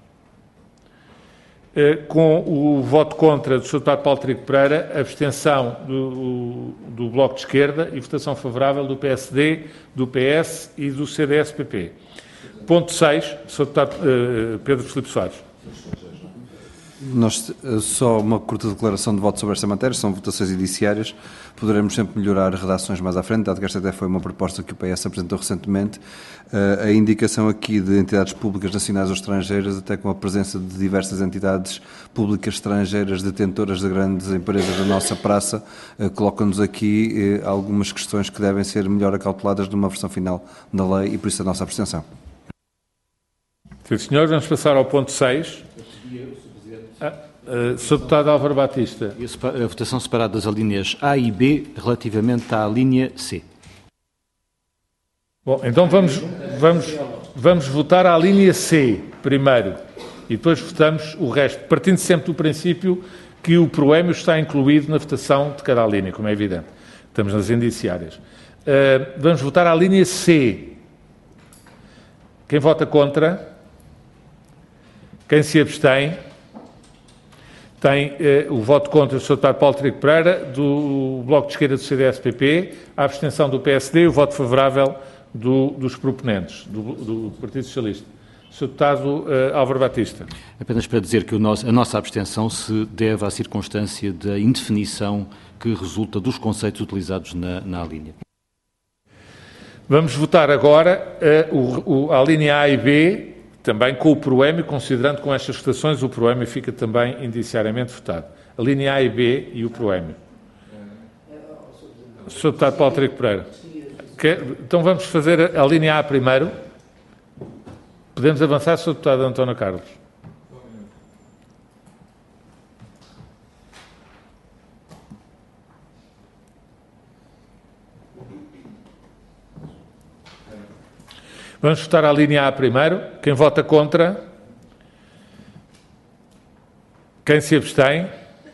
Speaker 1: eh, com o voto contra do senhor Deputado Paulo Trigo Pereira, abstenção do, do Bloco de Esquerda e votação favorável do P S D, do P S e do C D S P P. Ponto seis, senhor Deputado eh, Pedro Filipe Soares.
Speaker 7: Nós, só uma curta declaração de voto sobre esta matéria, são votações indiciárias, poderemos sempre melhorar redações mais à frente, dado que esta até foi uma proposta que o P S apresentou recentemente, a indicação aqui de entidades públicas nacionais ou estrangeiras, até com a presença de diversas entidades públicas estrangeiras detentoras de grandes empresas da nossa praça, coloca-nos aqui algumas questões que devem ser melhor acauteladas numa versão final da lei e por isso a nossa abstenção.
Speaker 1: Sim, senhor, vamos passar ao ponto seis. Ah, uh, senhor Deputado Álvaro Batista.
Speaker 6: A votação separada das alíneas A e B relativamente à linha C.
Speaker 1: Bom, então vamos, vamos, vamos votar à linha C primeiro e depois votamos o resto, partindo sempre do princípio que o proémio está incluído na votação de cada linha, como é evidente. Estamos nas indiciárias. Uh, vamos votar à linha C. Quem vota contra? Quem se abstém? Tem eh, o voto contra o senhor Deputado Paulo Trigo Pereira, do Bloco de Esquerda do C D S P P, a abstenção do P S D e o voto favorável do, dos proponentes, do, do Partido Socialista. senhor Deputado eh, Álvaro Batista.
Speaker 6: Apenas para dizer que o nosso, a nossa abstenção se deve à circunstância da indefinição que resulta dos conceitos utilizados na, na linha.
Speaker 1: Vamos votar agora eh, o, o, a linha A e B, também com o proémio, considerando com estas votações, o proémio fica também indiciariamente votado. A linha A e B e o proémio. senhor Deputado Paulo Trigo Pereira. Quer, então vamos fazer a, a linha A primeiro. Podemos avançar, senhor Deputado António Carlos. Vamos votar a linha A primeiro. Quem vota contra? Quem se abstém?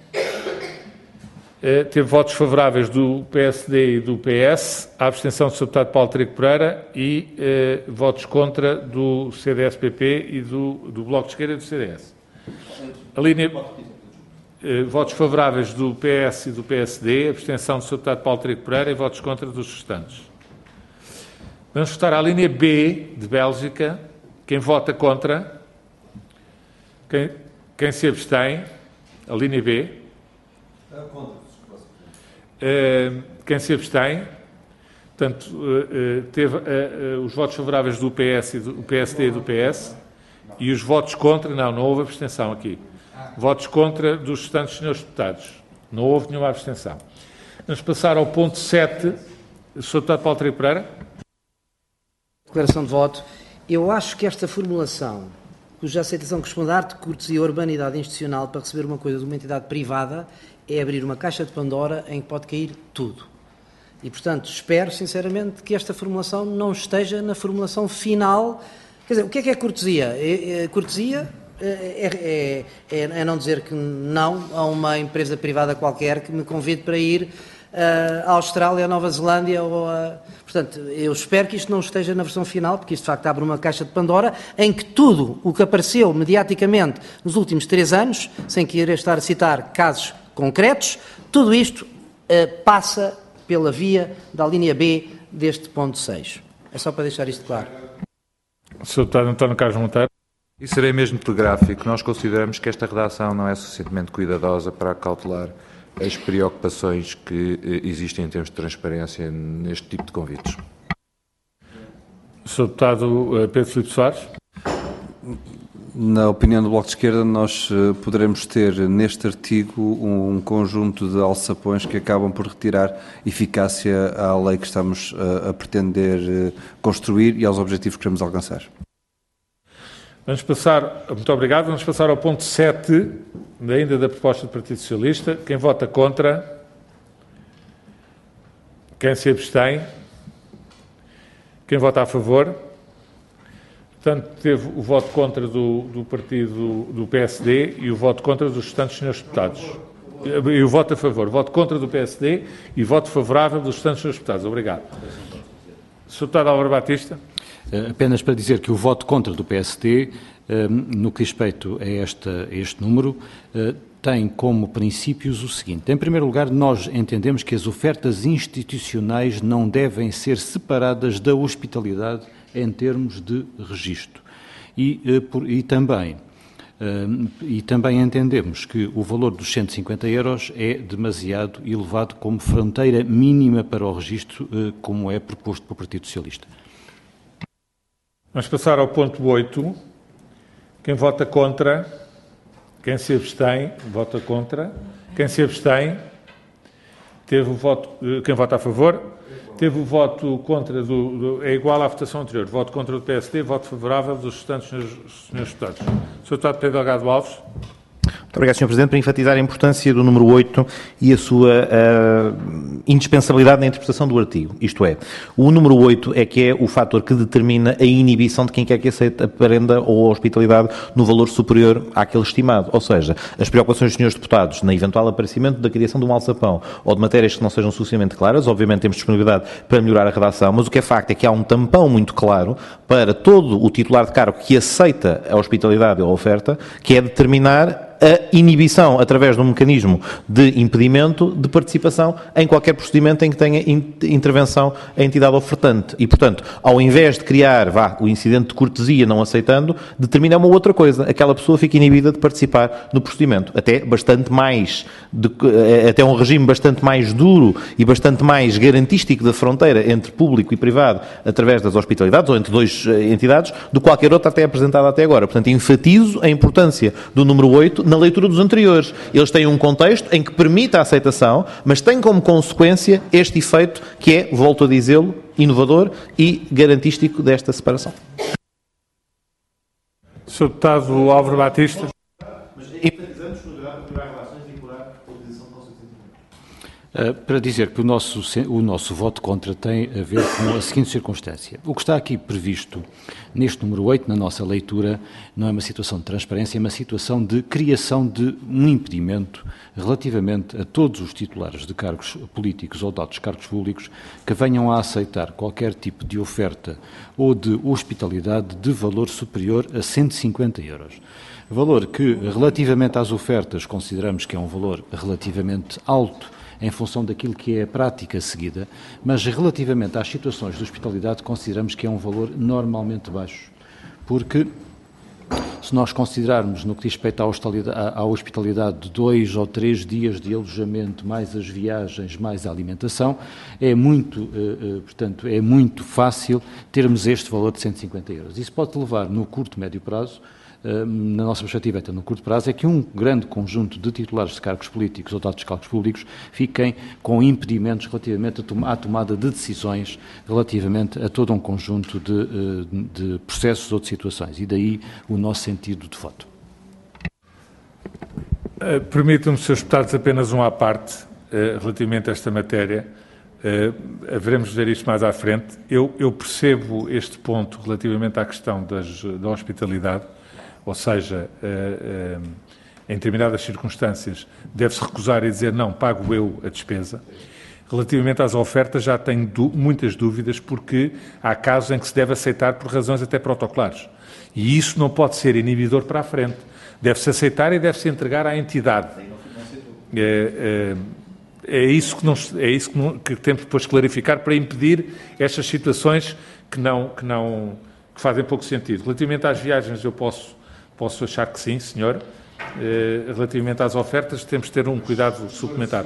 Speaker 1: Eh, teve votos favoráveis do P S D e do P S, a abstenção do senhor Deputado Paulo Trigo Pereira e eh, votos contra do C D S P P e do, do Bloco de Esquerda e do C D S. A linha, eh, votos favoráveis do P S e do P S D, abstenção do senhor Deputado Paulo Trigo Pereira e votos contra dos restantes. Vamos votar a linha B, de Bélgica. Quem vota contra? Quem, quem se abstém? A linha B. Uh, quem se abstém? Portanto, teve os votos favoráveis do P S, do P S D e do P S e os votos contra, não, não houve abstenção aqui. Votos contra dos restantes senhores deputados. Não houve nenhuma abstenção. Vamos passar ao ponto sete. senhor Deputado Paulo Trigo Pereira.
Speaker 4: Declaração de voto. Eu acho que esta formulação, cuja aceitação corresponde à arte, cortesia e urbanidade institucional para receber uma coisa de uma entidade privada, é abrir uma caixa de Pandora em que pode cair tudo. E, portanto, espero, sinceramente, que esta formulação não esteja na formulação final. Quer dizer, o que é que é cortesia? É, é, cortesia é, é, é, é não dizer que não a uma empresa privada qualquer que me convide para ir uh, à Austrália, à Nova Zelândia ou a... Portanto, eu espero que isto não esteja na versão final, porque isto, de facto, abre uma caixa de Pandora em que tudo o que apareceu mediaticamente nos últimos três anos, sem querer estar a citar casos concretos, tudo isto uh, passa pela via da linha B deste ponto seis. É só para deixar isto claro.
Speaker 1: senhor Deputado António Carlos Monteiro.
Speaker 5: E serei mesmo telegráfico. Nós consideramos que esta redação não é suficientemente cuidadosa para acautelar as preocupações que eh, existem em termos de transparência neste tipo de convites.
Speaker 1: senhor Deputado Pedro Filipe Soares.
Speaker 7: Na opinião do Bloco de Esquerda, nós uh, poderemos ter neste artigo um, um conjunto de alçapões que acabam por retirar eficácia à lei que estamos uh, a pretender uh, construir e aos objetivos que queremos alcançar.
Speaker 1: Vamos passar, muito obrigado, vamos passar ao ponto sete, ainda da proposta do Partido Socialista. Quem vota contra? Quem se abstém? Quem vota a favor? Portanto, teve o voto contra do, do partido do P S D e o voto contra dos restantes senhores deputados. E o voto a favor. Voto contra do P S D e voto favorável dos restantes senhores deputados. Obrigado. senhor Deputado Álvaro Batista.
Speaker 6: Apenas para dizer que o voto contra do P S D, no que respeito a, esta, a este número, tem como princípios o seguinte. Em primeiro lugar, nós entendemos que as ofertas institucionais não devem ser separadas da hospitalidade em termos de registro. E, e, também, e também entendemos que o valor dos cento e cinquenta euros é demasiado elevado como fronteira mínima para o registro, como é proposto pelo Partido Socialista.
Speaker 1: Vamos passar ao ponto oito. Quem vota contra? Quem se abstém? Vota contra. Quem se abstém? Teve o voto... Quem vota a favor? Teve o voto contra do, do... É igual à votação anterior. Voto contra do P S D, voto favorável dos restantes senhores, senhores deputados. senhor Deputado Pedro Delgado Alves.
Speaker 3: Muito obrigado, senhor Presidente, para enfatizar a importância do número oito e a sua uh, indispensabilidade na interpretação do artigo. Isto é, o número oito é que é o fator que determina a inibição de quem quer que aceite a prenda ou a hospitalidade no valor superior àquele estimado. Ou seja, as preocupações dos senhores deputados na eventual aparecimento da criação de um alçapão ou de matérias que não sejam suficientemente claras, obviamente temos disponibilidade para melhorar a redação, mas o que é facto é que há um tampão muito claro para todo o titular de cargo que aceita a hospitalidade ou a oferta, que é determinar a inibição, através de um mecanismo de impedimento de participação em qualquer procedimento em que tenha intervenção a entidade ofertante. E, portanto, ao invés de criar, vá, o incidente de cortesia não aceitando, determina uma outra coisa. Aquela pessoa fica inibida de participar no procedimento. Até bastante mais, de, até um regime bastante mais duro e bastante mais garantístico da fronteira entre público e privado através das hospitalidades ou entre duas entidades do que qualquer outra até apresentada até agora. Portanto, enfatizo a importância do número oito na leitura dos anteriores. Eles têm um contexto em que permite a aceitação, mas tem como consequência este efeito que é, volto a dizê-lo, inovador e garantístico desta separação.
Speaker 1: senhor Deputado Álvaro Batista.
Speaker 6: Para dizer que o nosso, o nosso voto contra tem a ver com a seguinte circunstância. O que está aqui previsto neste número oito, na nossa leitura, não é uma situação de transparência, é uma situação de criação de um impedimento relativamente a todos os titulares de cargos políticos ou de altos cargos públicos que venham a aceitar qualquer tipo de oferta ou de hospitalidade de valor superior a cento e cinquenta euros. Valor que, relativamente às ofertas, consideramos que é um valor relativamente alto, em função daquilo que é a prática seguida, mas relativamente às situações de hospitalidade consideramos que é um valor normalmente baixo, porque se nós considerarmos no que diz respeito à hospitalidade, à hospitalidade de dois ou três dias de alojamento, mais as viagens, mais a alimentação, é muito, portanto, é muito fácil termos este valor de cento e cinquenta euros. Isso pode levar, no curto, médio prazo, na nossa perspectiva, até no curto prazo, é que um grande conjunto de titulares de cargos políticos ou de altos cargos públicos fiquem com impedimentos relativamente à tomada de decisões relativamente a todo um conjunto de, de processos ou de situações. E daí o nosso sentido de voto.
Speaker 1: Uh, Permitam-me, senhores Deputados, apenas um à parte uh, relativamente a esta matéria. Uh, haveremos de ver isto mais à frente. Eu, eu percebo este ponto relativamente à questão das, da hospitalidade. Ou seja, em determinadas circunstâncias, deve-se recusar e dizer não, pago eu a despesa. Relativamente às ofertas, já tenho du- muitas dúvidas, porque há casos em que se deve aceitar por razões até protocolares. E isso não pode ser inibidor para a frente. Deve-se aceitar e deve-se entregar à entidade. É, é, é isso, que, não, é isso que, não, que temos depois de clarificar para impedir estas situações que, não, que, não, que fazem pouco sentido. Relativamente às viagens, eu posso... Posso achar que sim, senhor. Eh, relativamente às ofertas, temos de ter um cuidado suplementar.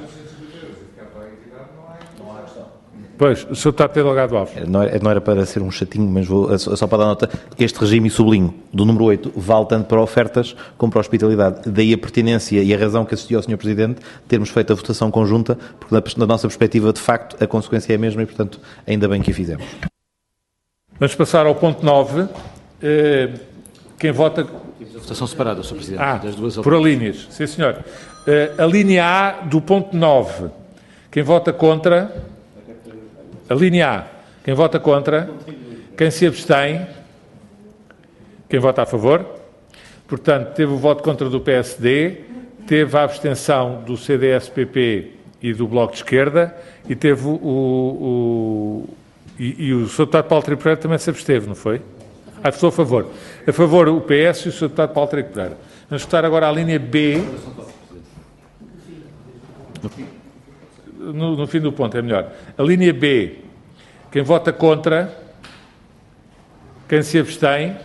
Speaker 1: Pois, o senhor está a ter Delgado Alves.
Speaker 3: Não era, não era para ser um chatinho, mas vou só para dar nota. Este regime, e sublinho, do número oito, vale tanto para ofertas como para a hospitalidade. Daí a pertinência e a razão que assistiu ao senhor Presidente termos feito a votação conjunta, porque da nossa perspectiva, de facto, a consequência é a mesma e, portanto, ainda bem que a fizemos.
Speaker 1: Vamos passar ao ponto nove. Eh, quem vota...
Speaker 6: Votação separada, senhor Presidente.
Speaker 1: Ah,
Speaker 6: das duas
Speaker 1: por alíneas. Sim, senhor. Uh, a linha A do ponto nove. Quem vota contra? A linha A. Quem vota contra? Quem se abstém? Quem vota a favor? Portanto, teve o voto contra do P S D, teve a abstenção do C D S P P e do Bloco de Esquerda e teve o... o e, e o senhor Deputado Paulo Trigo Pereira também se absteve, não foi? Ah, estou a favor. A favor o P S e o senhor Deputado Paulo Trigo Pereira. Vamos votar agora a linha B. No, no fim do ponto, é melhor. A linha B. Quem vota contra? Quem se abstém?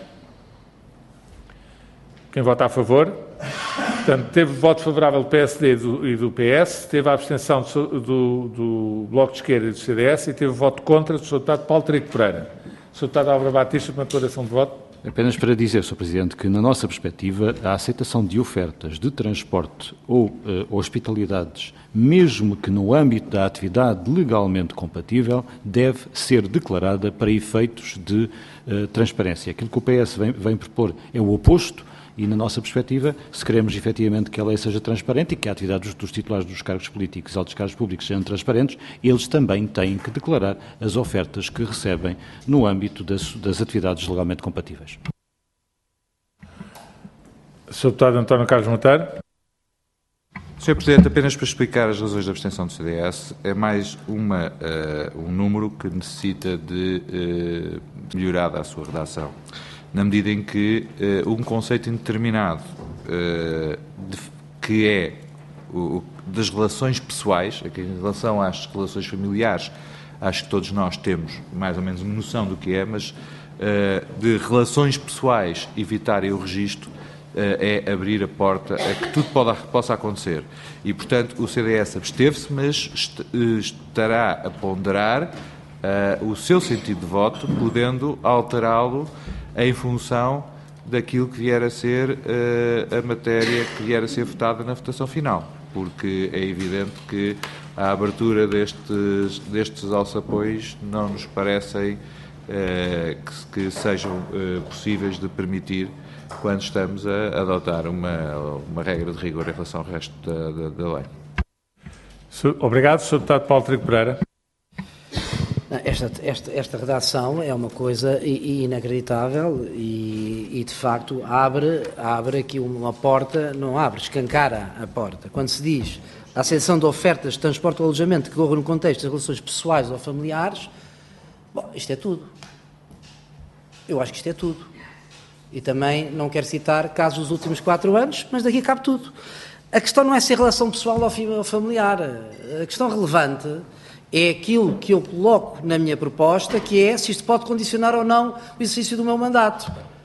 Speaker 1: Quem vota a favor? Portanto, teve voto favorável do P S D e do, e do P S, teve a abstenção do, do, do Bloco de Esquerda e do C D S e teve voto contra do senhor Deputado Paulo Trigo Pereira. senhor Deputado Álvaro Batista, uma declaração de voto.
Speaker 6: Apenas para dizer, senhor Presidente, que na nossa perspectiva a aceitação de ofertas de transporte ou uh, hospitalidades, mesmo que no âmbito da atividade legalmente compatível, deve ser declarada para efeitos de uh, transparência. Aquilo que o P S vem, vem propor é o oposto e, na nossa perspectiva, se queremos efetivamente que a lei seja transparente e que a atividade dos, dos titulares dos cargos políticos e altos cargos públicos sejam transparentes, eles também têm que declarar as ofertas que recebem no âmbito das, das atividades legalmente compatíveis.
Speaker 1: senhor Deputado António Carlos Monteiro.
Speaker 5: senhor Presidente, apenas para explicar as razões da abstenção do C D S, é mais uma, uh, um número que necessita de uh, melhorada a sua redação, na medida em que uh, um conceito indeterminado, uh, de, que é o, das relações pessoais, aqui em relação às relações familiares, acho que todos nós temos mais ou menos uma noção do que é, mas uh, de relações pessoais evitarem o registro, é abrir a porta a que tudo pode, possa acontecer. E, portanto, o C D S absteve-se, mas est, estará a ponderar uh, o seu sentido de voto, podendo alterá-lo em função daquilo que vier a ser uh, a matéria que vier a ser votada na votação final. Porque é evidente que a abertura destes, destes alçapões não nos parecem uh, que, que sejam uh, possíveis de permitir quando estamos a adotar uma, uma regra de rigor em relação ao resto da, da, da lei.
Speaker 1: Obrigado, senhor Deputado Paulo Trigo Pereira.
Speaker 4: Esta, esta, esta redação é uma coisa inacreditável e, e de facto, abre, abre aqui uma porta, não abre, escancara a porta. Quando se diz a aceitação de ofertas de transporte ou alojamento que ocorram no contexto das relações pessoais ou familiares, bom, isto é tudo. Eu acho que isto é tudo. E também não quero citar casos dos últimos quatro anos, mas daqui cabe tudo. A questão não é se a relação pessoal ou familiar. A questão relevante é aquilo que eu coloco na minha proposta, que é se isto pode condicionar ou não o exercício do meu mandato.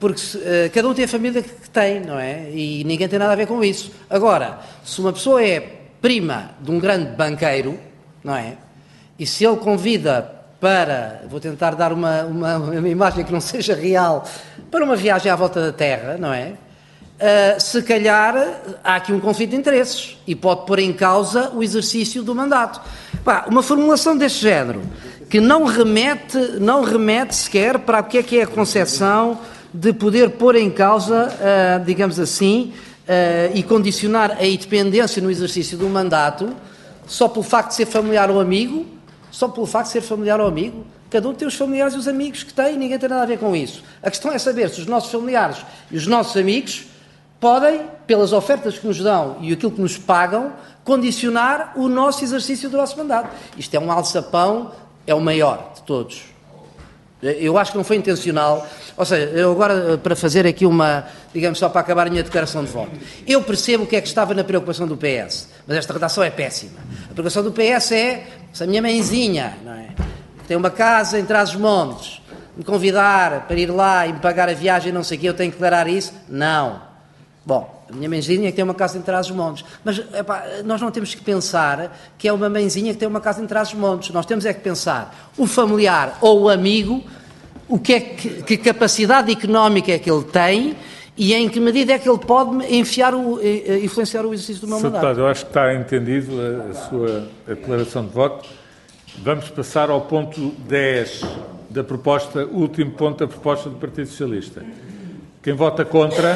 Speaker 4: porque se, uh, cada um tem a família que tem, não é? E ninguém tem nada a ver com isso. Agora, se uma pessoa é prima de um grande banqueiro, não é? E se ele convida para, vou tentar dar uma, uma, uma imagem que não seja real, para uma viagem à volta da Terra, não é? Uh, se calhar há aqui um conflito de interesses e pode pôr em causa o exercício do mandato. Pá, uma formulação deste género, que não remete, não remete sequer para o que é que é a concepção de poder pôr em causa, uh, digamos assim, uh, e condicionar a independência no exercício do mandato, só pelo facto de ser familiar ou amigo, só pelo facto de ser familiar ou amigo. Cada um tem os familiares e os amigos que tem, ninguém tem nada a ver com isso. A questão é saber se os nossos familiares e os nossos amigos podem, pelas ofertas que nos dão e aquilo que nos pagam, condicionar o nosso exercício do nosso mandato. Isto é um alçapão, é o maior de todos. Eu acho que não foi intencional. Ou seja, eu agora, para fazer aqui uma, digamos, só para acabar a minha declaração de voto, eu percebo o que é que estava na preocupação do P S, mas esta redação é péssima. A preocupação do P S é, se a minha mãezinha, não é, que tem uma casa em Trás-os-Montes, me convidar para ir lá e me pagar a viagem, não sei o quê, eu tenho que declarar isso? Não. Bom, a minha mãezinha que tem uma casa em Trás-os-Montes, mas epá, nós não temos que pensar que é uma mãezinha que tem uma casa em Trás-os-Montes, nós temos é que pensar o familiar ou o amigo, o que, é que, que capacidade económica é que ele tem e em que medida é que ele pode enfiar o, influenciar o exercício do meu mandato.
Speaker 1: Deputado, eu acho que está entendido a, a sua declaração de voto. Vamos passar ao ponto dez da proposta, último ponto da proposta do Partido Socialista. Quem vota contra...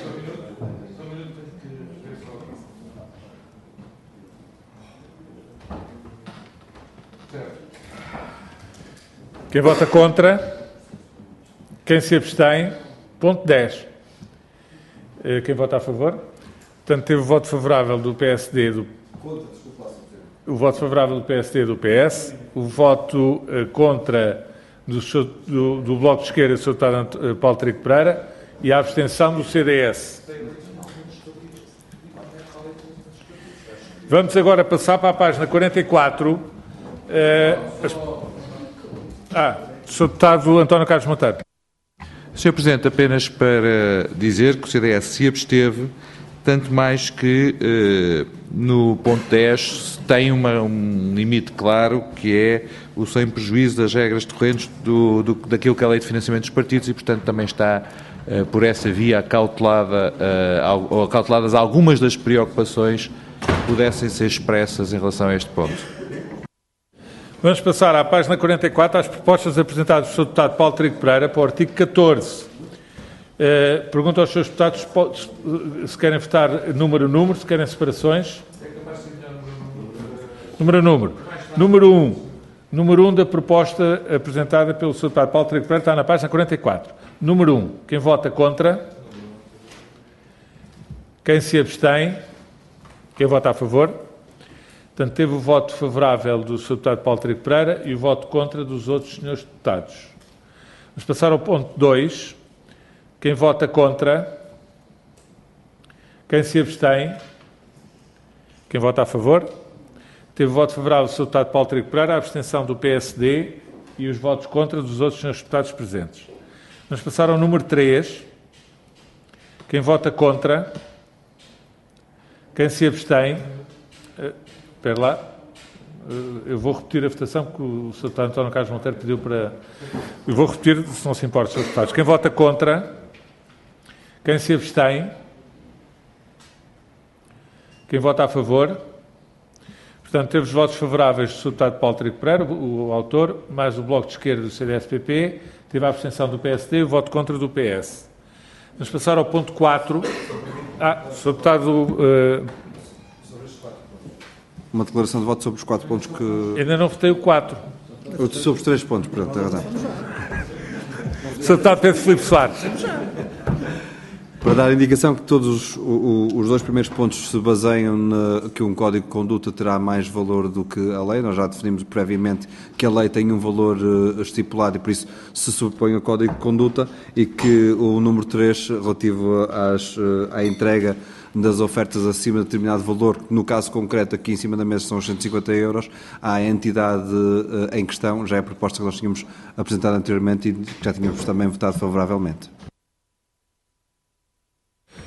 Speaker 1: Quem vota contra? Quem se abstém? Ponto dez. Quem vota a favor? Portanto, teve o voto favorável do P S D, do... o voto favorável do P S D e do P S, o voto uh, contra do, do, do Bloco de Esquerda, do senhor Deputado uh, Paulo Trigo Pereira, e a abstenção do C D S. Vamos agora passar para a página quarenta e quatro. Uh, as... Ah, senhor Deputado António Carlos Monteiro.
Speaker 5: senhor Presidente, apenas para dizer que o C D S se absteve, tanto mais que eh, no ponto dez tem uma, um limite claro, que é o sem prejuízo das regras decorrentes do, do, daquilo que é a Lei de Financiamento dos Partidos e, portanto, também está eh, por essa via acautelada, eh, ou acauteladas algumas das preocupações que pudessem ser expressas em relação a este ponto.
Speaker 1: Vamos passar à página quarenta e quatro, às propostas apresentadas pelo senhor Deputado Paulo Trigo Pereira para o artigo catorze. Uh, pergunto aos senhores deputados se querem votar número a número, se querem separações. Número a número. Número um. Número um da proposta apresentada pelo senhor Deputado Paulo Trigo Pereira está na página quarenta e quatro. Número um. Quem vota contra? Quem se abstém? Quem vota a favor? Portanto, teve o voto favorável do senhor Deputado Paulo Trigo Pereira e o voto contra dos outros senhores deputados. Vamos passar ao ponto dois. Quem vota contra? Quem se abstém? Quem vota a favor? Teve o voto favorável do senhor Deputado Paulo Trigo Pereira, a abstenção do P S D e os votos contra dos outros senhores deputados presentes. Vamos passar ao número três. Quem vota contra? Quem se abstém? Espera lá, eu vou repetir a votação que o senhor Deputado António Carlos Monteiro pediu para... Eu vou repetir, se não se importa, senhores deputados. Quem vota contra? Quem se abstém? Quem vota a favor? Portanto, teve os votos favoráveis do senhor Deputado Paulo Trigo Pereira, o autor, mais o Bloco de Esquerda do C D S P P, teve a abstenção do P S D e o voto contra do P S. Vamos passar ao ponto quatro. Ah, o senhor Deputado... Uh,
Speaker 7: Uma declaração de voto sobre os quatro pontos que...
Speaker 1: Ainda não votei o quatro.
Speaker 7: Sobre os três pontos, pronto, tem razão.
Speaker 1: senhor Deputado Pedro Filipe Soares.
Speaker 7: Para dar a indicação que todos os, o, os dois primeiros pontos se baseiam na, que um código de conduta terá mais valor do que a lei. Nós já definimos previamente que a lei tem um valor uh, estipulado e por isso se sobrepõe ao código de conduta e que o número três, relativo às, uh, à entrega das ofertas acima de determinado valor, no caso concreto aqui em cima da mesa são os cento e cinquenta euros, à entidade uh, em questão, já é a proposta que nós tínhamos apresentado anteriormente e que já tínhamos também votado favoravelmente.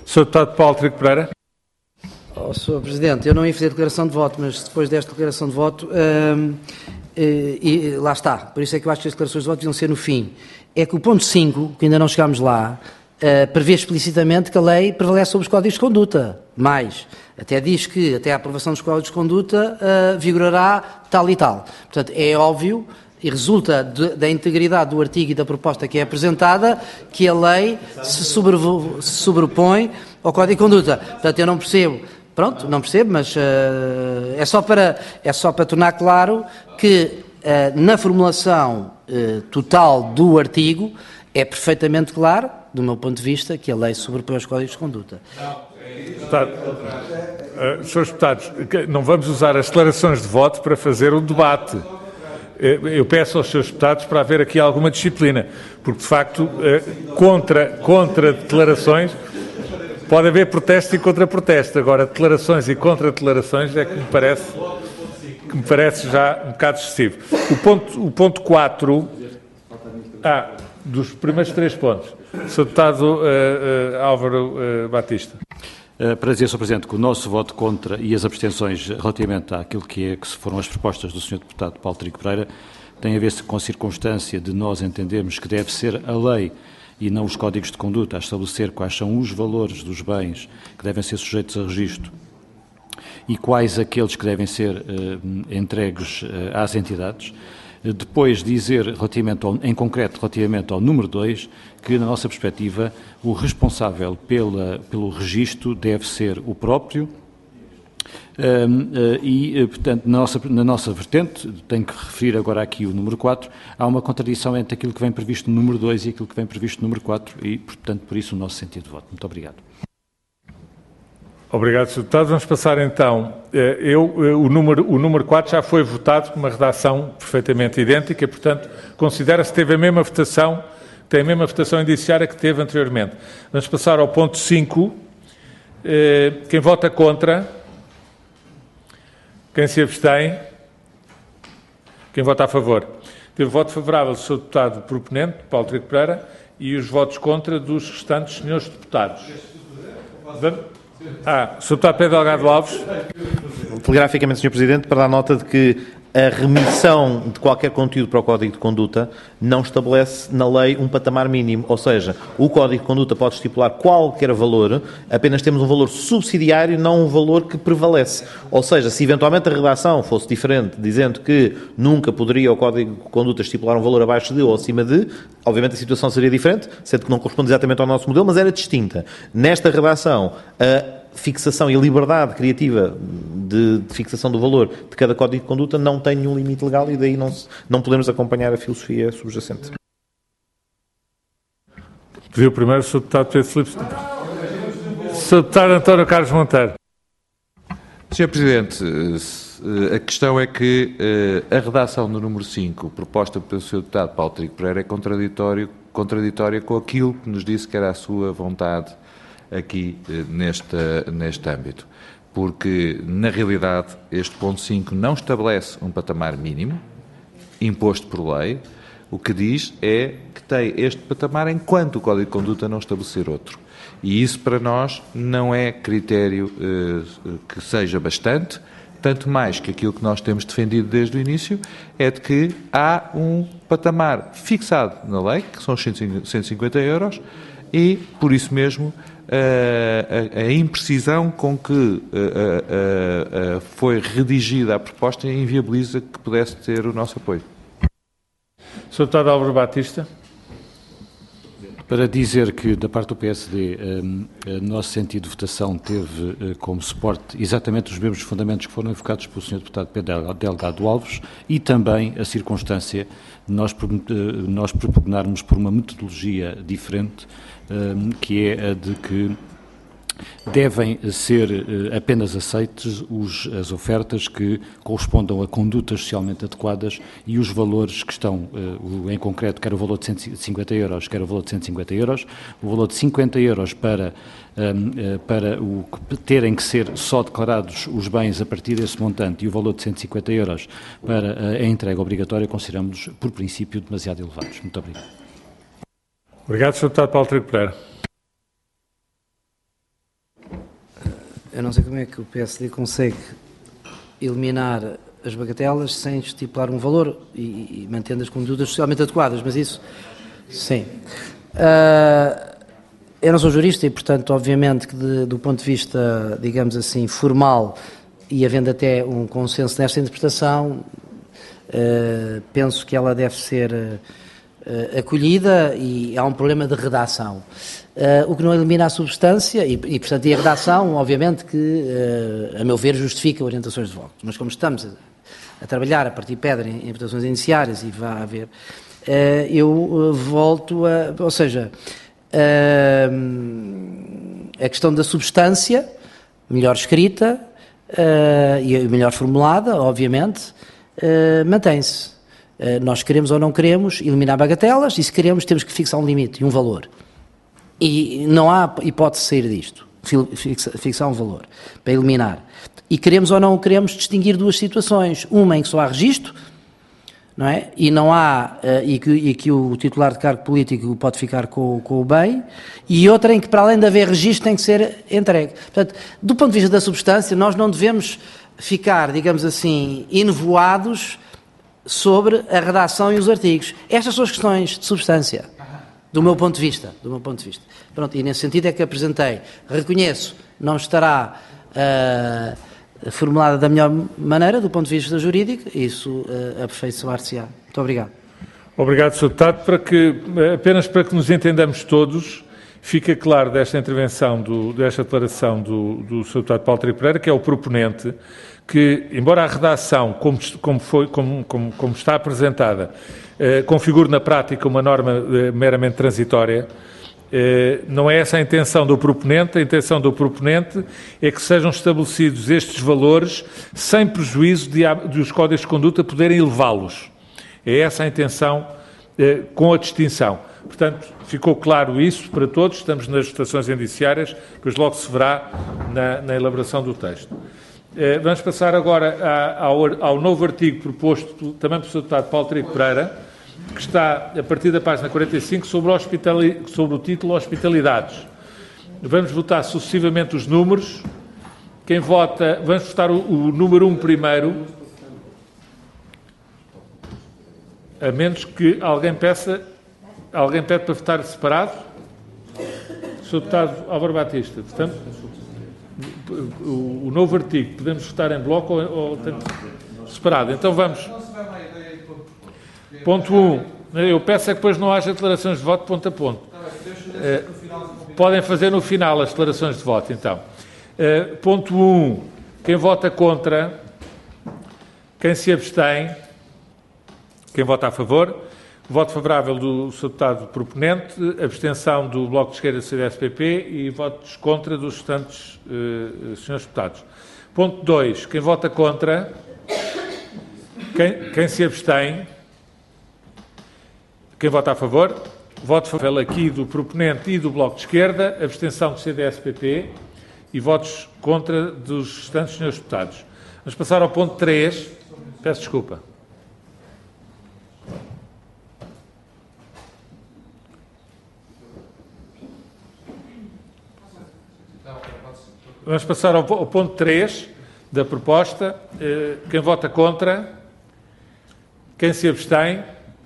Speaker 1: senhor Deputado Paulo Trigo Pereira.
Speaker 4: Oh, senhor Presidente, eu não ia fazer declaração de voto, mas depois desta declaração de voto, hum, e, e lá está. Por isso é que eu acho que as declarações de voto deviam ser no fim. É que o ponto cinco, que ainda não chegámos lá, uh, prevê explicitamente que a lei prevalece sobre os códigos de conduta. Mais, até diz que até a aprovação dos códigos de conduta uh, vigorará tal e tal. Portanto, é óbvio e resulta de, da integridade do artigo e da proposta que é apresentada que a lei se, sobrevo, se sobrepõe ao código de conduta. Portanto, eu não percebo. Pronto, não percebo, mas uh, é, só para, é só para tornar claro que uh, na formulação uh, total do artigo é perfeitamente claro, do meu ponto de vista, que a lei sobrepõe aos códigos de conduta.
Speaker 1: Deputado, uh, senhores deputados, não vamos usar as declarações de voto para fazer um debate. Eu peço aos senhores deputados para haver aqui alguma disciplina, porque, de facto, uh, contra, contra declarações... Pode haver protesto e contra-protesto. Agora, declarações e contra-declarações é que me parece, que me parece já um bocado excessivo. O ponto, o ponto quatro, ah, dos primeiros três pontos. senhor Deputado uh, uh, Álvaro uh, Batista.
Speaker 6: Uh, para dizer, senhor Presidente, que o nosso voto contra e as abstenções relativamente àquilo que, é, que foram as propostas do senhor Deputado Paulo Trigo Pereira tem a ver com a circunstância de nós entendermos que deve ser a lei e não os códigos de conduta a estabelecer quais são os valores dos bens que devem ser sujeitos a registro e quais aqueles que devem ser uh, entregues uh, às entidades. Uh, depois dizer, relativamente ao, em concreto, relativamente ao número dois, que, na nossa perspectiva, o responsável pela, pelo registro deve ser o próprio. Um, uh, e, uh, portanto, na nossa, na nossa vertente, tenho que referir agora aqui o número quatro, há uma contradição entre aquilo que vem previsto no número dois e aquilo que vem previsto no número quatro e, portanto, por isso o nosso sentido de voto. Muito obrigado.
Speaker 1: Obrigado, senhor Deputado. Vamos passar então. Eu, o, número, o número quatro já foi votado com uma redação perfeitamente idêntica, portanto, considera-se que teve a mesma votação, tem a mesma votação indiciária que teve anteriormente. Vamos passar ao ponto cinco. Quem vota contra? Quem se abstém? Quem vota a favor? Teve voto favorável do senhor Deputado proponente, Paulo Trigo Pereira, e os votos contra dos restantes senhores deputados. Ah, o senhor Deputado Pedro Delgado Alves.
Speaker 3: Telegraficamente, senhor Presidente, para dar nota de que a remissão de qualquer conteúdo para o Código de Conduta não estabelece na lei um patamar mínimo, ou seja, o Código de Conduta pode estipular qualquer valor, apenas temos um valor subsidiário, não um valor que prevalece. Ou seja, se eventualmente a redação fosse diferente, dizendo que nunca poderia o Código de Conduta estipular um valor abaixo de ou acima de, obviamente a situação seria diferente, sendo que não corresponde exatamente ao nosso modelo, mas era distinta. Nesta redação, a fixação e a liberdade criativa de, de fixação do valor de cada código de conduta não tem nenhum limite legal e daí não, não podemos acompanhar a filosofia subjacente.
Speaker 1: Pediu primeiro o senhor Deputado Pedro Filipe. senhor Deputado António Carlos Monteiro.
Speaker 5: senhor Presidente, a questão é que a redação do número cinco, proposta pelo senhor Deputado Paulo Trigo Pereira, é contraditório, contraditória com aquilo que nos disse que era a sua vontade aqui neste, neste âmbito, porque, na realidade, este ponto cinco não estabelece um patamar mínimo imposto por lei, o que diz é que tem este patamar enquanto o Código de Conduta não estabelecer outro. E isso, para nós, não é critério eh, que seja bastante, tanto mais que aquilo que nós temos defendido desde o início é de que há um patamar fixado na lei, que são os cento e cinquenta euros, e, por isso mesmo, A, a, a imprecisão com que a, a, a foi redigida a proposta inviabiliza que pudesse ter o nosso apoio.
Speaker 1: senhor Deputado Álvaro Batista.
Speaker 6: Para dizer que, da parte do P S D, o nosso sentido de votação teve como suporte exatamente os mesmos fundamentos que foram evocados pelo senhor Deputado Pedro Delgado Alves e também a circunstância de nós, nós propugnarmos por uma metodologia diferente, que é a de que devem ser apenas aceites os, as ofertas que correspondam a condutas socialmente adequadas e os valores que estão, em concreto, quer o valor de cento e cinquenta euros, quer o valor de cento e cinquenta euros, o valor de cinquenta euros para, para o, terem que ser só declarados os bens a partir desse montante e o valor de cento e cinquenta euros para a entrega obrigatória, consideramos, por princípio, demasiado elevados. Muito obrigado.
Speaker 1: Obrigado, senhor Deputado Paulo Trigo Pereira.
Speaker 4: eu não sei como é que o P S D consegue eliminar as bagatelas sem estipular um valor e, e mantendo as condutas socialmente adequadas, mas isso, sim. Uh, eu não sou jurista e, portanto, obviamente que de, do ponto de vista, digamos assim, formal e havendo até um consenso nesta interpretação, uh, penso que ela deve ser uh, acolhida e há um problema de redação. Uh, o que não elimina a substância e, e, portanto, e a redação, obviamente que, uh, a meu ver, justifica orientações de voto. Mas como estamos a, a trabalhar a partir de pedra em, em votações iniciárias e vai haver, uh, eu uh, volto a... Ou seja, uh, a questão da substância, melhor escrita uh, e melhor formulada, obviamente, uh, mantém-se. Uh, nós queremos ou não queremos eliminar bagatelas e, se queremos, temos que fixar um limite e um valor. E não há hipótese de sair disto, fixar um valor para eliminar. E queremos ou não queremos distinguir duas situações. Uma em que só há registro, não é? E não há, e que, e que o titular de cargo político pode ficar com, com o bem, e outra em que, para além de haver registro, tem que ser entregue. Portanto, do ponto de vista da substância, nós não devemos ficar, digamos assim, enevoados sobre a redação e os artigos. Estas são as questões de substância. Do meu ponto de vista, do meu ponto de vista. Pronto, e nesse sentido é que apresentei. Reconheço, não estará uh, formulada da melhor maneira, do ponto de vista jurídico, isso uh, aperfeiçoar-se-á. Muito obrigado.
Speaker 1: Obrigado, senhor Deputado. Para que, apenas para que nos entendamos todos, fica claro desta intervenção, do, desta declaração do, do senhor Deputado Paulo Trigo Pereira, que é o proponente, que, embora a redação, como, como, foi, como, como, como está apresentada, eh, configure na prática uma norma eh, meramente transitória, eh, não é essa a intenção do proponente. A intenção do proponente é que sejam estabelecidos estes valores sem prejuízo de, de os códigos de conduta poderem elevá-los. É essa a intenção, eh, com a distinção. Portanto, ficou claro isso para todos, estamos nas votações indiciárias, depois logo se verá na, na elaboração do texto. Vamos passar agora ao, ao novo artigo proposto também pelo senhor Deputado Paulo Trigo Pereira, que está a partir da página quarenta e cinco sobre, hospitali, sobre o título Hospitalidades. Vamos votar sucessivamente os números. Quem vota, vamos votar o, o número um primeiro, a menos que alguém peça, alguém pede para votar separado. senhor Deputado Álvaro Batista, portanto, o, o novo artigo, podemos votar em bloco ou, ou separado? Então vamos. Ponto um. Eu peço é que depois não haja declarações de voto ponto a ponto. Eh, podem fazer no final as declarações de voto, então. Eh, ponto um. Quem vota contra? Quem se abstém? Quem vota a favor? Voto favorável do senhor Deputado proponente, abstenção do Bloco de Esquerda, C D S P P e votos contra dos restantes uh, senhores deputados. Ponto dois. Quem vota contra? Quem, quem se abstém? Quem vota a favor? Voto favorável aqui do proponente e do Bloco de Esquerda, abstenção do C D S P P e votos contra dos restantes senhores deputados. Vamos passar ao ponto três. Peço desculpa. Vamos passar ao, ao ponto três da proposta. Quem vota contra? Quem se abstém?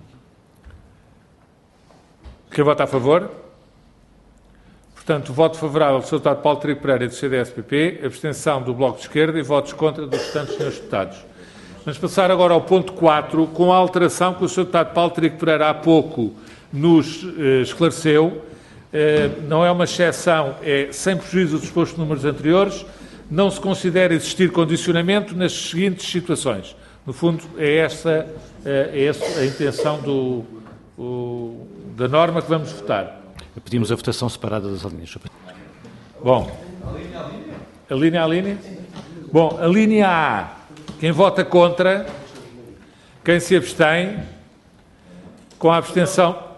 Speaker 1: Quem vota a favor? Portanto, voto favorável do senhor Deputado Paulo Trigo Pereira do C D S P P, abstenção do Bloco de Esquerda e votos contra dos restantes senhores deputados. Vamos passar agora ao ponto quatro, com a alteração que o senhor Deputado Paulo Trigo Pereira há pouco nos eh, esclareceu. Uh, não é uma exceção, é sem prejuízo do disposto de números anteriores, não se considera existir condicionamento nas seguintes situações. No fundo, é esta, uh, é esta a intenção do, o, da norma que vamos votar.
Speaker 6: Pedimos a votação separada das linhas.
Speaker 1: Bom, a linha a linha? Bom, a linha A, quem vota contra, quem se abstém, com a abstenção...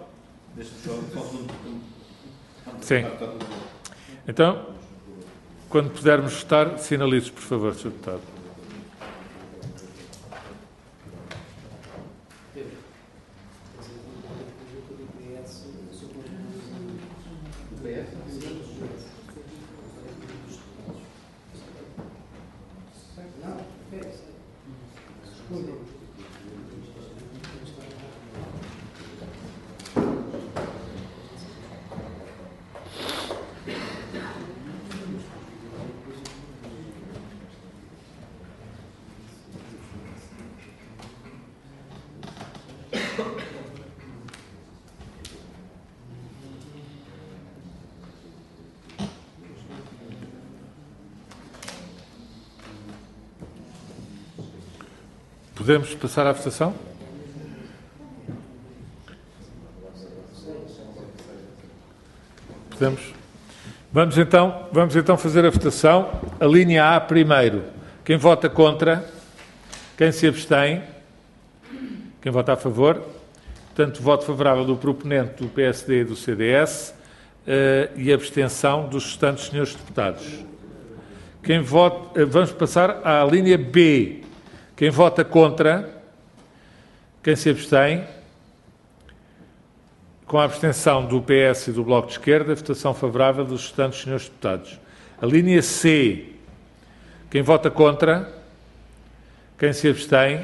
Speaker 1: Sim. Então, quando pudermos votar, sinalize, por favor, senhor Deputado. Podemos passar à votação? Podemos? Vamos então, vamos então fazer a votação. A linha A primeiro. Quem vota contra? Quem se abstém? Quem vota a favor? Portanto, voto favorável do proponente do P S D e do C D S uh, e abstenção dos restantes senhores deputados. Quem vota, uh, vamos passar à linha B. Quem vota contra? Quem se abstém? Com a abstenção do P S e do Bloco de Esquerda, votação favorável dos restantes senhores deputados. A linha C. Quem vota contra? Quem se abstém?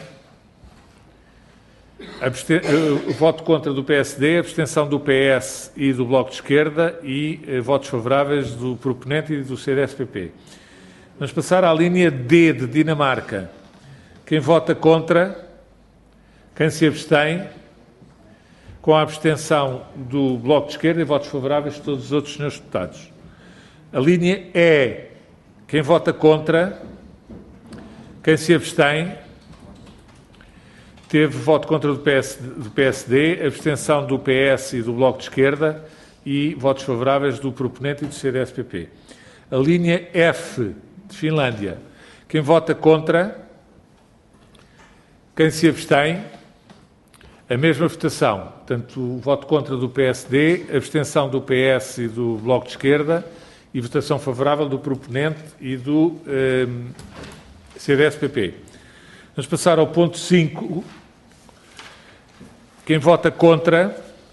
Speaker 1: Absten... Uh, voto contra do P S D, abstenção do P S e do Bloco de Esquerda e uh, votos favoráveis do proponente e do C D S P P. Vamos passar à linha D de Dinamarca. Quem vota contra? Quem se abstém? Com a abstenção do Bloco de Esquerda e votos favoráveis de todos os outros senhores deputados. A linha E. Quem vota contra? Quem se abstém? Teve voto contra do P S, do P S D, abstenção do P S e do Bloco de Esquerda e votos favoráveis do proponente e do C D S P P. A linha F de Finlândia. Quem vota contra? Quem se abstém? A mesma votação. Portanto, o voto contra do P S D, abstenção do P S e do Bloco de Esquerda e votação favorável do proponente e do eh, C D S P P. Vamos passar ao ponto cinco. Quem vota contra?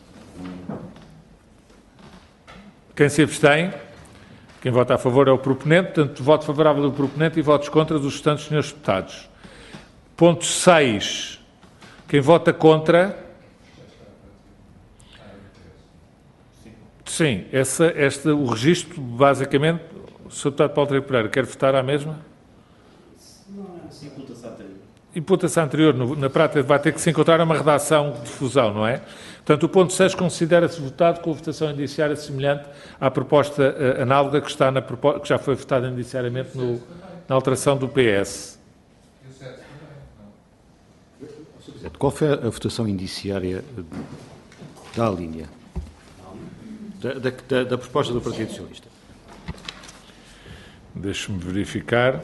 Speaker 1: Quem se abstém? Quem vota a favor é o proponente. Portanto, voto favorável do proponente e votos contra dos restantes senhores deputados. Ponto seis. Quem vota contra? Sim, essa, esta, o registro, basicamente, o senhor Deputado Paulo Trigo Pereira, quer votar à mesma?
Speaker 2: Imputa-se anterior.
Speaker 1: Imputa-se anterior. No, na prática vai ter que se encontrar uma redação de fusão, não é? Portanto, o ponto seis considera-se votado com a votação indiciária semelhante à proposta uh, análoga que, está na, que já foi votada indiciariamente no, na alteração do P S.
Speaker 6: Qual foi a votação indiciária da linha? Da, da, da proposta do Partido Socialista?
Speaker 1: Deixe-me verificar.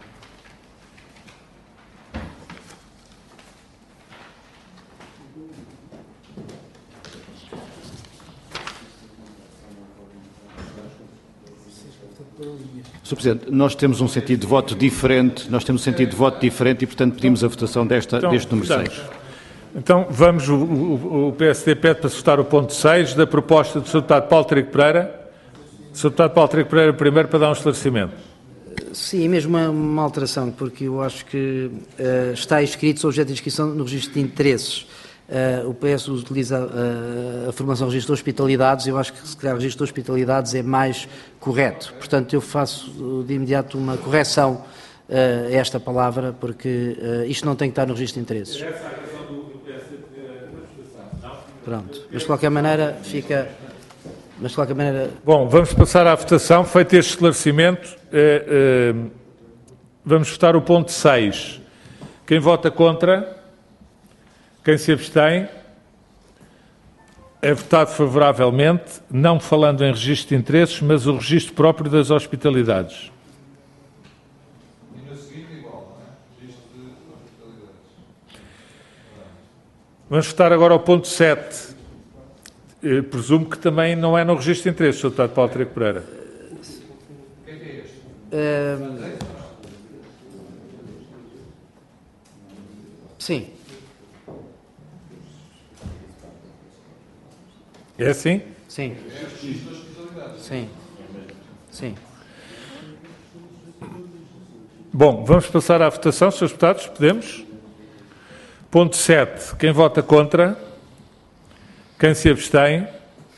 Speaker 6: senhor Presidente, nós temos um sentido de voto diferente, nós temos um sentido de voto diferente e, portanto, pedimos a votação desta,
Speaker 1: então,
Speaker 6: deste número
Speaker 1: portanto,
Speaker 6: seis.
Speaker 1: Então, vamos, o, o, o P S D pede para se votar o ponto seis da proposta do senhor Deputado Paulo Trigo Pereira. senhor Deputado Paulo Trigo Pereira, primeiro, para dar um esclarecimento.
Speaker 4: Sim, mesmo uma, uma alteração, porque eu acho que uh, está escrito sobre objeto de inscrição no registro de interesses. Uh, o P S utiliza uh, a formação registro de hospitalidades, eu acho que se calhar o registro de hospitalidades é mais correto. Portanto, eu faço uh, de imediato uma correção uh, a esta palavra, porque uh, isto não tem que estar no registro de interesses. Pronto, mas de qualquer maneira fica... Mas de qualquer maneira...
Speaker 1: Bom, vamos passar à votação. Feito este esclarecimento, uh, uh, vamos votar o ponto seis. Quem vota contra? Quem se abstém? É votado favoravelmente, não falando em registro de interesses, mas o registro próprio das hospitalidades.
Speaker 5: E no seguinte igual, não é? Registro de hospitalidades.
Speaker 1: Vamos votar agora ao ponto sete. Eu presumo que também não é no registro de interesses, senhor Deputado Paulo Trigo Pereira.
Speaker 5: O que é que é este?
Speaker 4: Uh, sim.
Speaker 1: É assim?
Speaker 4: Sim. Sim. Sim.
Speaker 1: Bom, vamos passar à votação, senhores deputados, podemos? Ponto sete. Quem vota contra? Quem se abstém?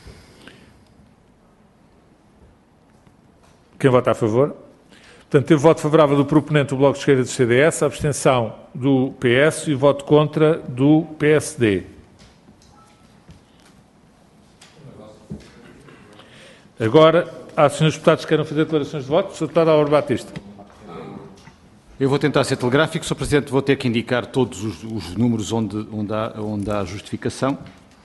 Speaker 1: Quem vota a favor? Portanto, teve voto favorável do proponente do Bloco de Esquerda do C D S, a abstenção do P S e o voto contra do P S D. Agora, há senhores deputados que queiram fazer declarações de voto. senhor Deputado Álvaro Batista.
Speaker 6: Eu vou tentar ser telegráfico, senhor Presidente, vou ter que indicar todos os, os números onde, onde, há, onde há justificação.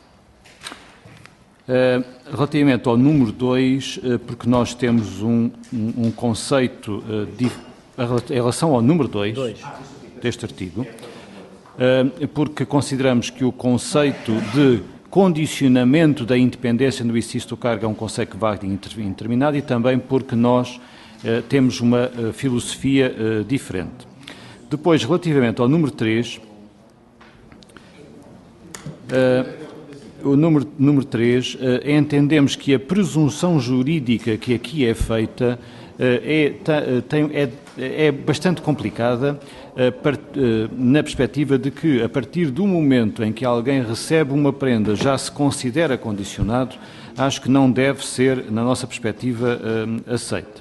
Speaker 6: Uh, relativamente ao número dois, uh, porque nós temos um, um, um conceito uh, de, em relação ao número dois deste artigo, uh, porque consideramos que o conceito de condicionamento da independência no exercício do cargo é um conceito vago e indeterminado, e também porque nós uh, temos uma uh, filosofia uh, diferente. Depois, relativamente ao número três, uh, o número, número três, uh, entendemos que a presunção jurídica que aqui é feita uh, é, ta, uh, tem, é, é bastante complicada uh, part, uh, na perspectiva de que, a partir do momento em que alguém recebe uma prenda, já se considera condicionado. Acho que não deve ser, na nossa perspectiva, uh, aceite.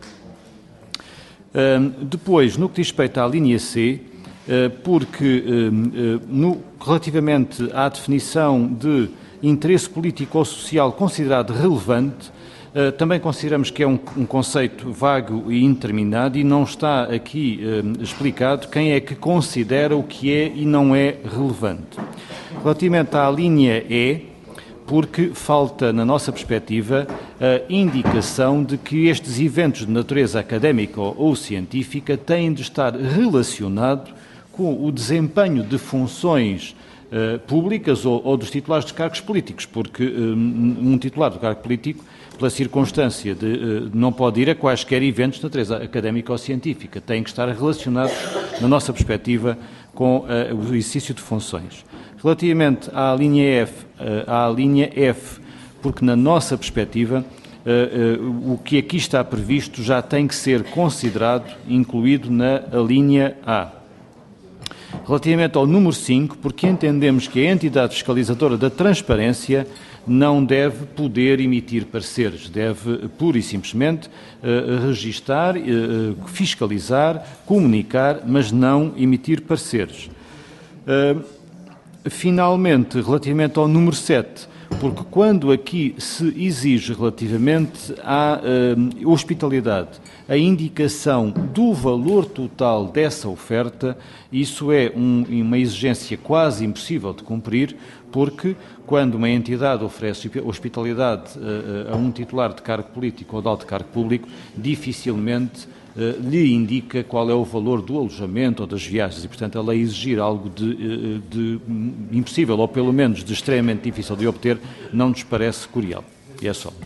Speaker 6: Uh, depois, no que diz respeito à linha C, uh, porque uh, uh, no, relativamente à definição de interesse político ou social considerado relevante, uh, também consideramos que é um, um conceito vago e indeterminado e não está aqui uh, explicado quem é que considera o que é e não é relevante. Relativamente à linha E, porque falta, na nossa perspectiva, a indicação de que estes eventos de natureza académica ou científica têm de estar relacionados com o desempenho de funções Uh, públicas ou, ou dos titulares de cargos políticos, porque um, um titular de cargo político, pela circunstância de uh, não pode ir a quaisquer eventos de natureza académica ou científica, têm que estar relacionados, na nossa perspectiva, com uh, o exercício de funções. Relativamente à linha F, uh, à linha F, porque na nossa perspectiva uh, uh, o que aqui está previsto já tem que ser considerado, incluído na linha A. Relativamente ao número cinco, porque entendemos que a entidade fiscalizadora da transparência não deve poder emitir pareceres, deve pura e simplesmente uh, registar, uh, fiscalizar, comunicar, mas não emitir pareceres. Uh, finalmente, relativamente ao número sete, porque quando aqui se exige relativamente à uh, hospitalidade a indicação do valor total dessa oferta, isso é um, uma exigência quase impossível de cumprir, porque quando uma entidade oferece hospitalidade uh, a um titular de cargo político ou de alto cargo público, dificilmente uh, lhe indica qual é o valor do alojamento ou das viagens e, portanto, ela exigir algo de, de, de impossível ou, pelo menos, de extremamente difícil de obter, não nos parece curial. E é só.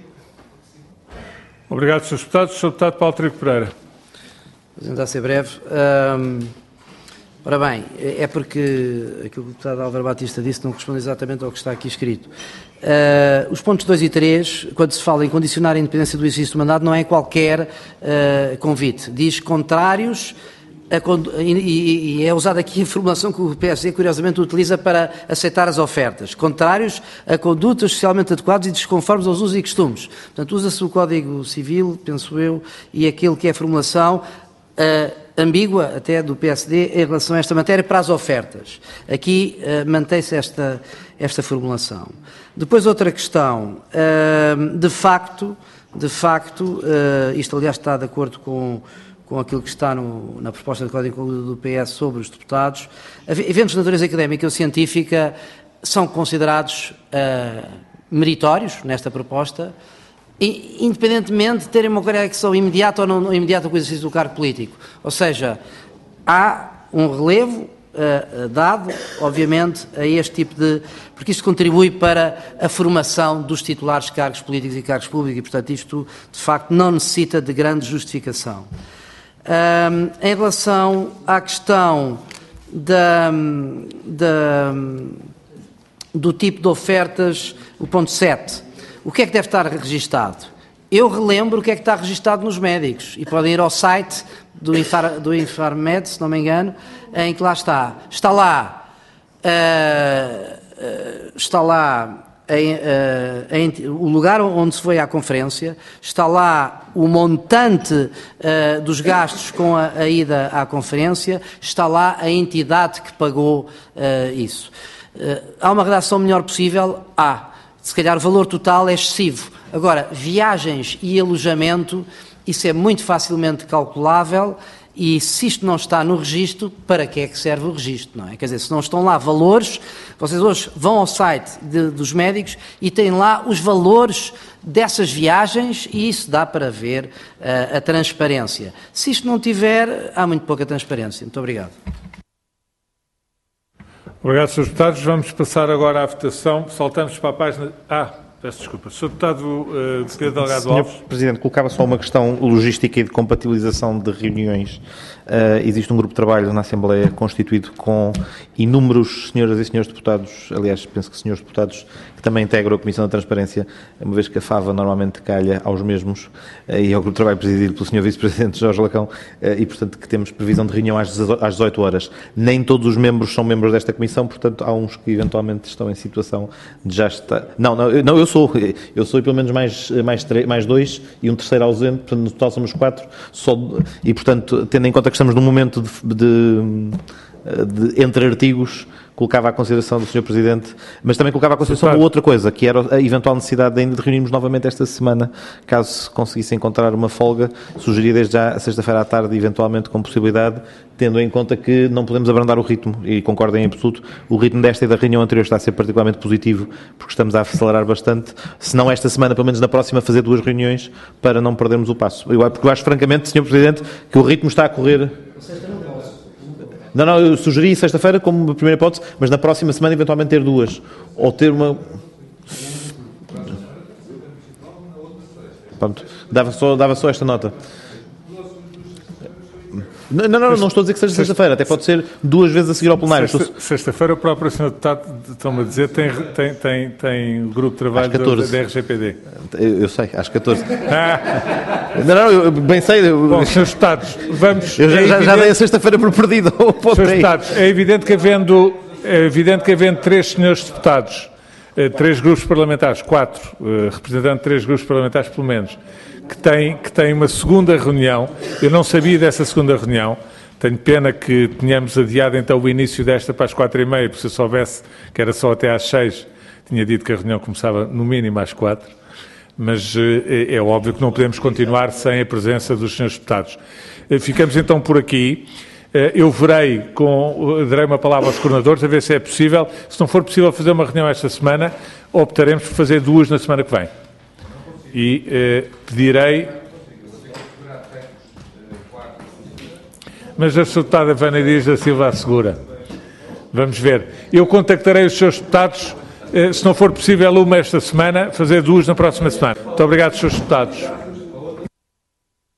Speaker 1: Obrigado, senhores Deputados. senhor Deputado Paulo Trigo Pereira.
Speaker 4: Vou tentar ser breve. Hum, ora bem, é porque aquilo que o deputado Álvaro Batista disse não corresponde exatamente ao que está aqui escrito. Uh, os pontos dois e três, quando se fala em condicionar a independência do exercício do mandato, não é qualquer uh, convite. Diz contrários, a, e, e é usada aqui a formulação que o P S D curiosamente utiliza para aceitar as ofertas. Contrários a condutas socialmente adequadas e desconformes aos usos e costumes. Portanto, usa-se o Código Civil, penso eu, e aquilo que é a formulação uh, ambígua até do P S D em relação a esta matéria para as ofertas. Aqui uh, mantém-se esta, esta formulação. Depois outra questão, uh, de facto, de facto, uh, isto aliás está de acordo com com aquilo que está no, na proposta de Código do P S sobre os deputados, eventos de natureza académica ou científica são considerados uh, meritórios nesta proposta, e, independentemente de terem uma conexão imediata ou não imediata com o exercício do cargo político. Ou seja, há um relevo uh, dado, obviamente, a este tipo de... porque isto contribui para a formação dos titulares de cargos políticos e cargos públicos e, portanto, isto, de facto, não necessita de grande justificação. Um, em relação à questão da, da, do tipo de ofertas, o ponto sete, o que é que deve estar registado? Eu relembro o que é que está registado nos médicos, e podem ir ao site do, Infar, do Infarmed, se não me engano, em que lá está. Está lá uh, uh, está lá Em, uh, em, o lugar onde se foi à conferência, está lá o montante uh, dos gastos com a, a ida à conferência, está lá a entidade que pagou uh, isso. Uh, há uma redação melhor possível? Há. Se calhar o valor total é excessivo. Agora, viagens e alojamento, isso é muito facilmente calculável. E se isto não está no registro, para que é que serve o registro, não é? Quer dizer, se não estão lá valores, vocês hoje vão ao site de, dos médicos e têm lá os valores dessas viagens e isso dá para ver uh, a transparência. Se isto não tiver, há muito pouca transparência. Muito obrigado.
Speaker 1: Obrigado, senhores Deputados. Vamos passar agora à votação. Saltamos para a página... Ah, peço desculpa. senhor Deputado uh, Pedro Delgado
Speaker 3: Senhor
Speaker 1: Alves.
Speaker 3: Presidente, colocava só uma questão logística e de compatibilização de reuniões. Uh, existe um grupo de trabalho na Assembleia constituído com inúmeros senhoras e senhores deputados, aliás, penso que senhores deputados que também integram a Comissão da Transparência, uma vez que a FAVA normalmente calha aos mesmos, uh, e ao grupo de trabalho presidido pelo senhor Vice-Presidente Jorge Lacão, uh, e, portanto, que temos previsão de reunião às dezoito horas. Nem todos os membros são membros desta Comissão, portanto, há uns que eventualmente estão em situação de já estar... Não, não, eu, não, eu sou, eu sou pelo menos mais, mais, mais dois e um terceiro ausente, portanto, no total somos quatro, só, e, portanto, tendo em conta que estamos num momento de, de, de entre artigos, colocava à consideração do senhor Presidente, mas também colocava à consideração de outra coisa, que era a eventual necessidade de ainda de reunirmos novamente esta semana, caso conseguisse encontrar uma folga, sugeria desde já a sexta-feira à tarde, eventualmente com possibilidade, tendo em conta que não podemos abrandar o ritmo, e concordo em absoluto, o ritmo desta e da reunião anterior está a ser particularmente positivo, porque estamos a acelerar bastante, se não esta semana, pelo menos na próxima, fazer duas reuniões, para não perdermos o passo. Eu, porque eu acho, francamente, senhor Presidente, que o ritmo está a correr... Não, não, eu sugeri sexta-feira como primeira hipótese, mas na próxima semana eventualmente ter duas. Ou ter uma... Pronto, dava só, dava só esta nota. Não, não, não, não estou a dizer que seja sexta-feira, até pode ser duas vezes a seguir ao plenário.
Speaker 1: Sexta, sexta-feira o próprio senhor Deputado, estão-me a dizer, tem, tem, tem, tem o grupo de trabalho da, da R G P D.
Speaker 3: Eu, eu sei, às catorze. Ah. Não, não, eu bem sei. Eu...
Speaker 1: Bom, senhores Deputados, vamos...
Speaker 3: Eu já, é evidente, já dei a sexta-feira por perdido.
Speaker 1: Senhores Deputados, é evidente que havendo, é evidente que havendo três senhores Deputados, três grupos parlamentares, quatro, representando três grupos parlamentares pelo menos, que tem, que tem uma segunda reunião. Eu não sabia dessa segunda reunião. Tenho pena que tenhamos adiado então o início desta para as quatro e meia, porque se eu soubesse que era só até às seis, tinha dito que a reunião começava no mínimo às quatro. Mas é, é óbvio que não podemos continuar sem a presença dos senhores deputados. Ficamos então por aqui. Eu verei, com, darei uma palavra aos coordenadores, a ver se é possível. Se não for possível fazer uma reunião esta semana, optaremos por fazer duas na semana que vem. E eh, pedirei... Mas a senhora deputada Vânia Dias da Silva assegura. Vamos ver. Eu contactarei os senhores deputados, eh, se não for possível uma esta semana, fazer duas na próxima semana. Muito obrigado, senhores deputados.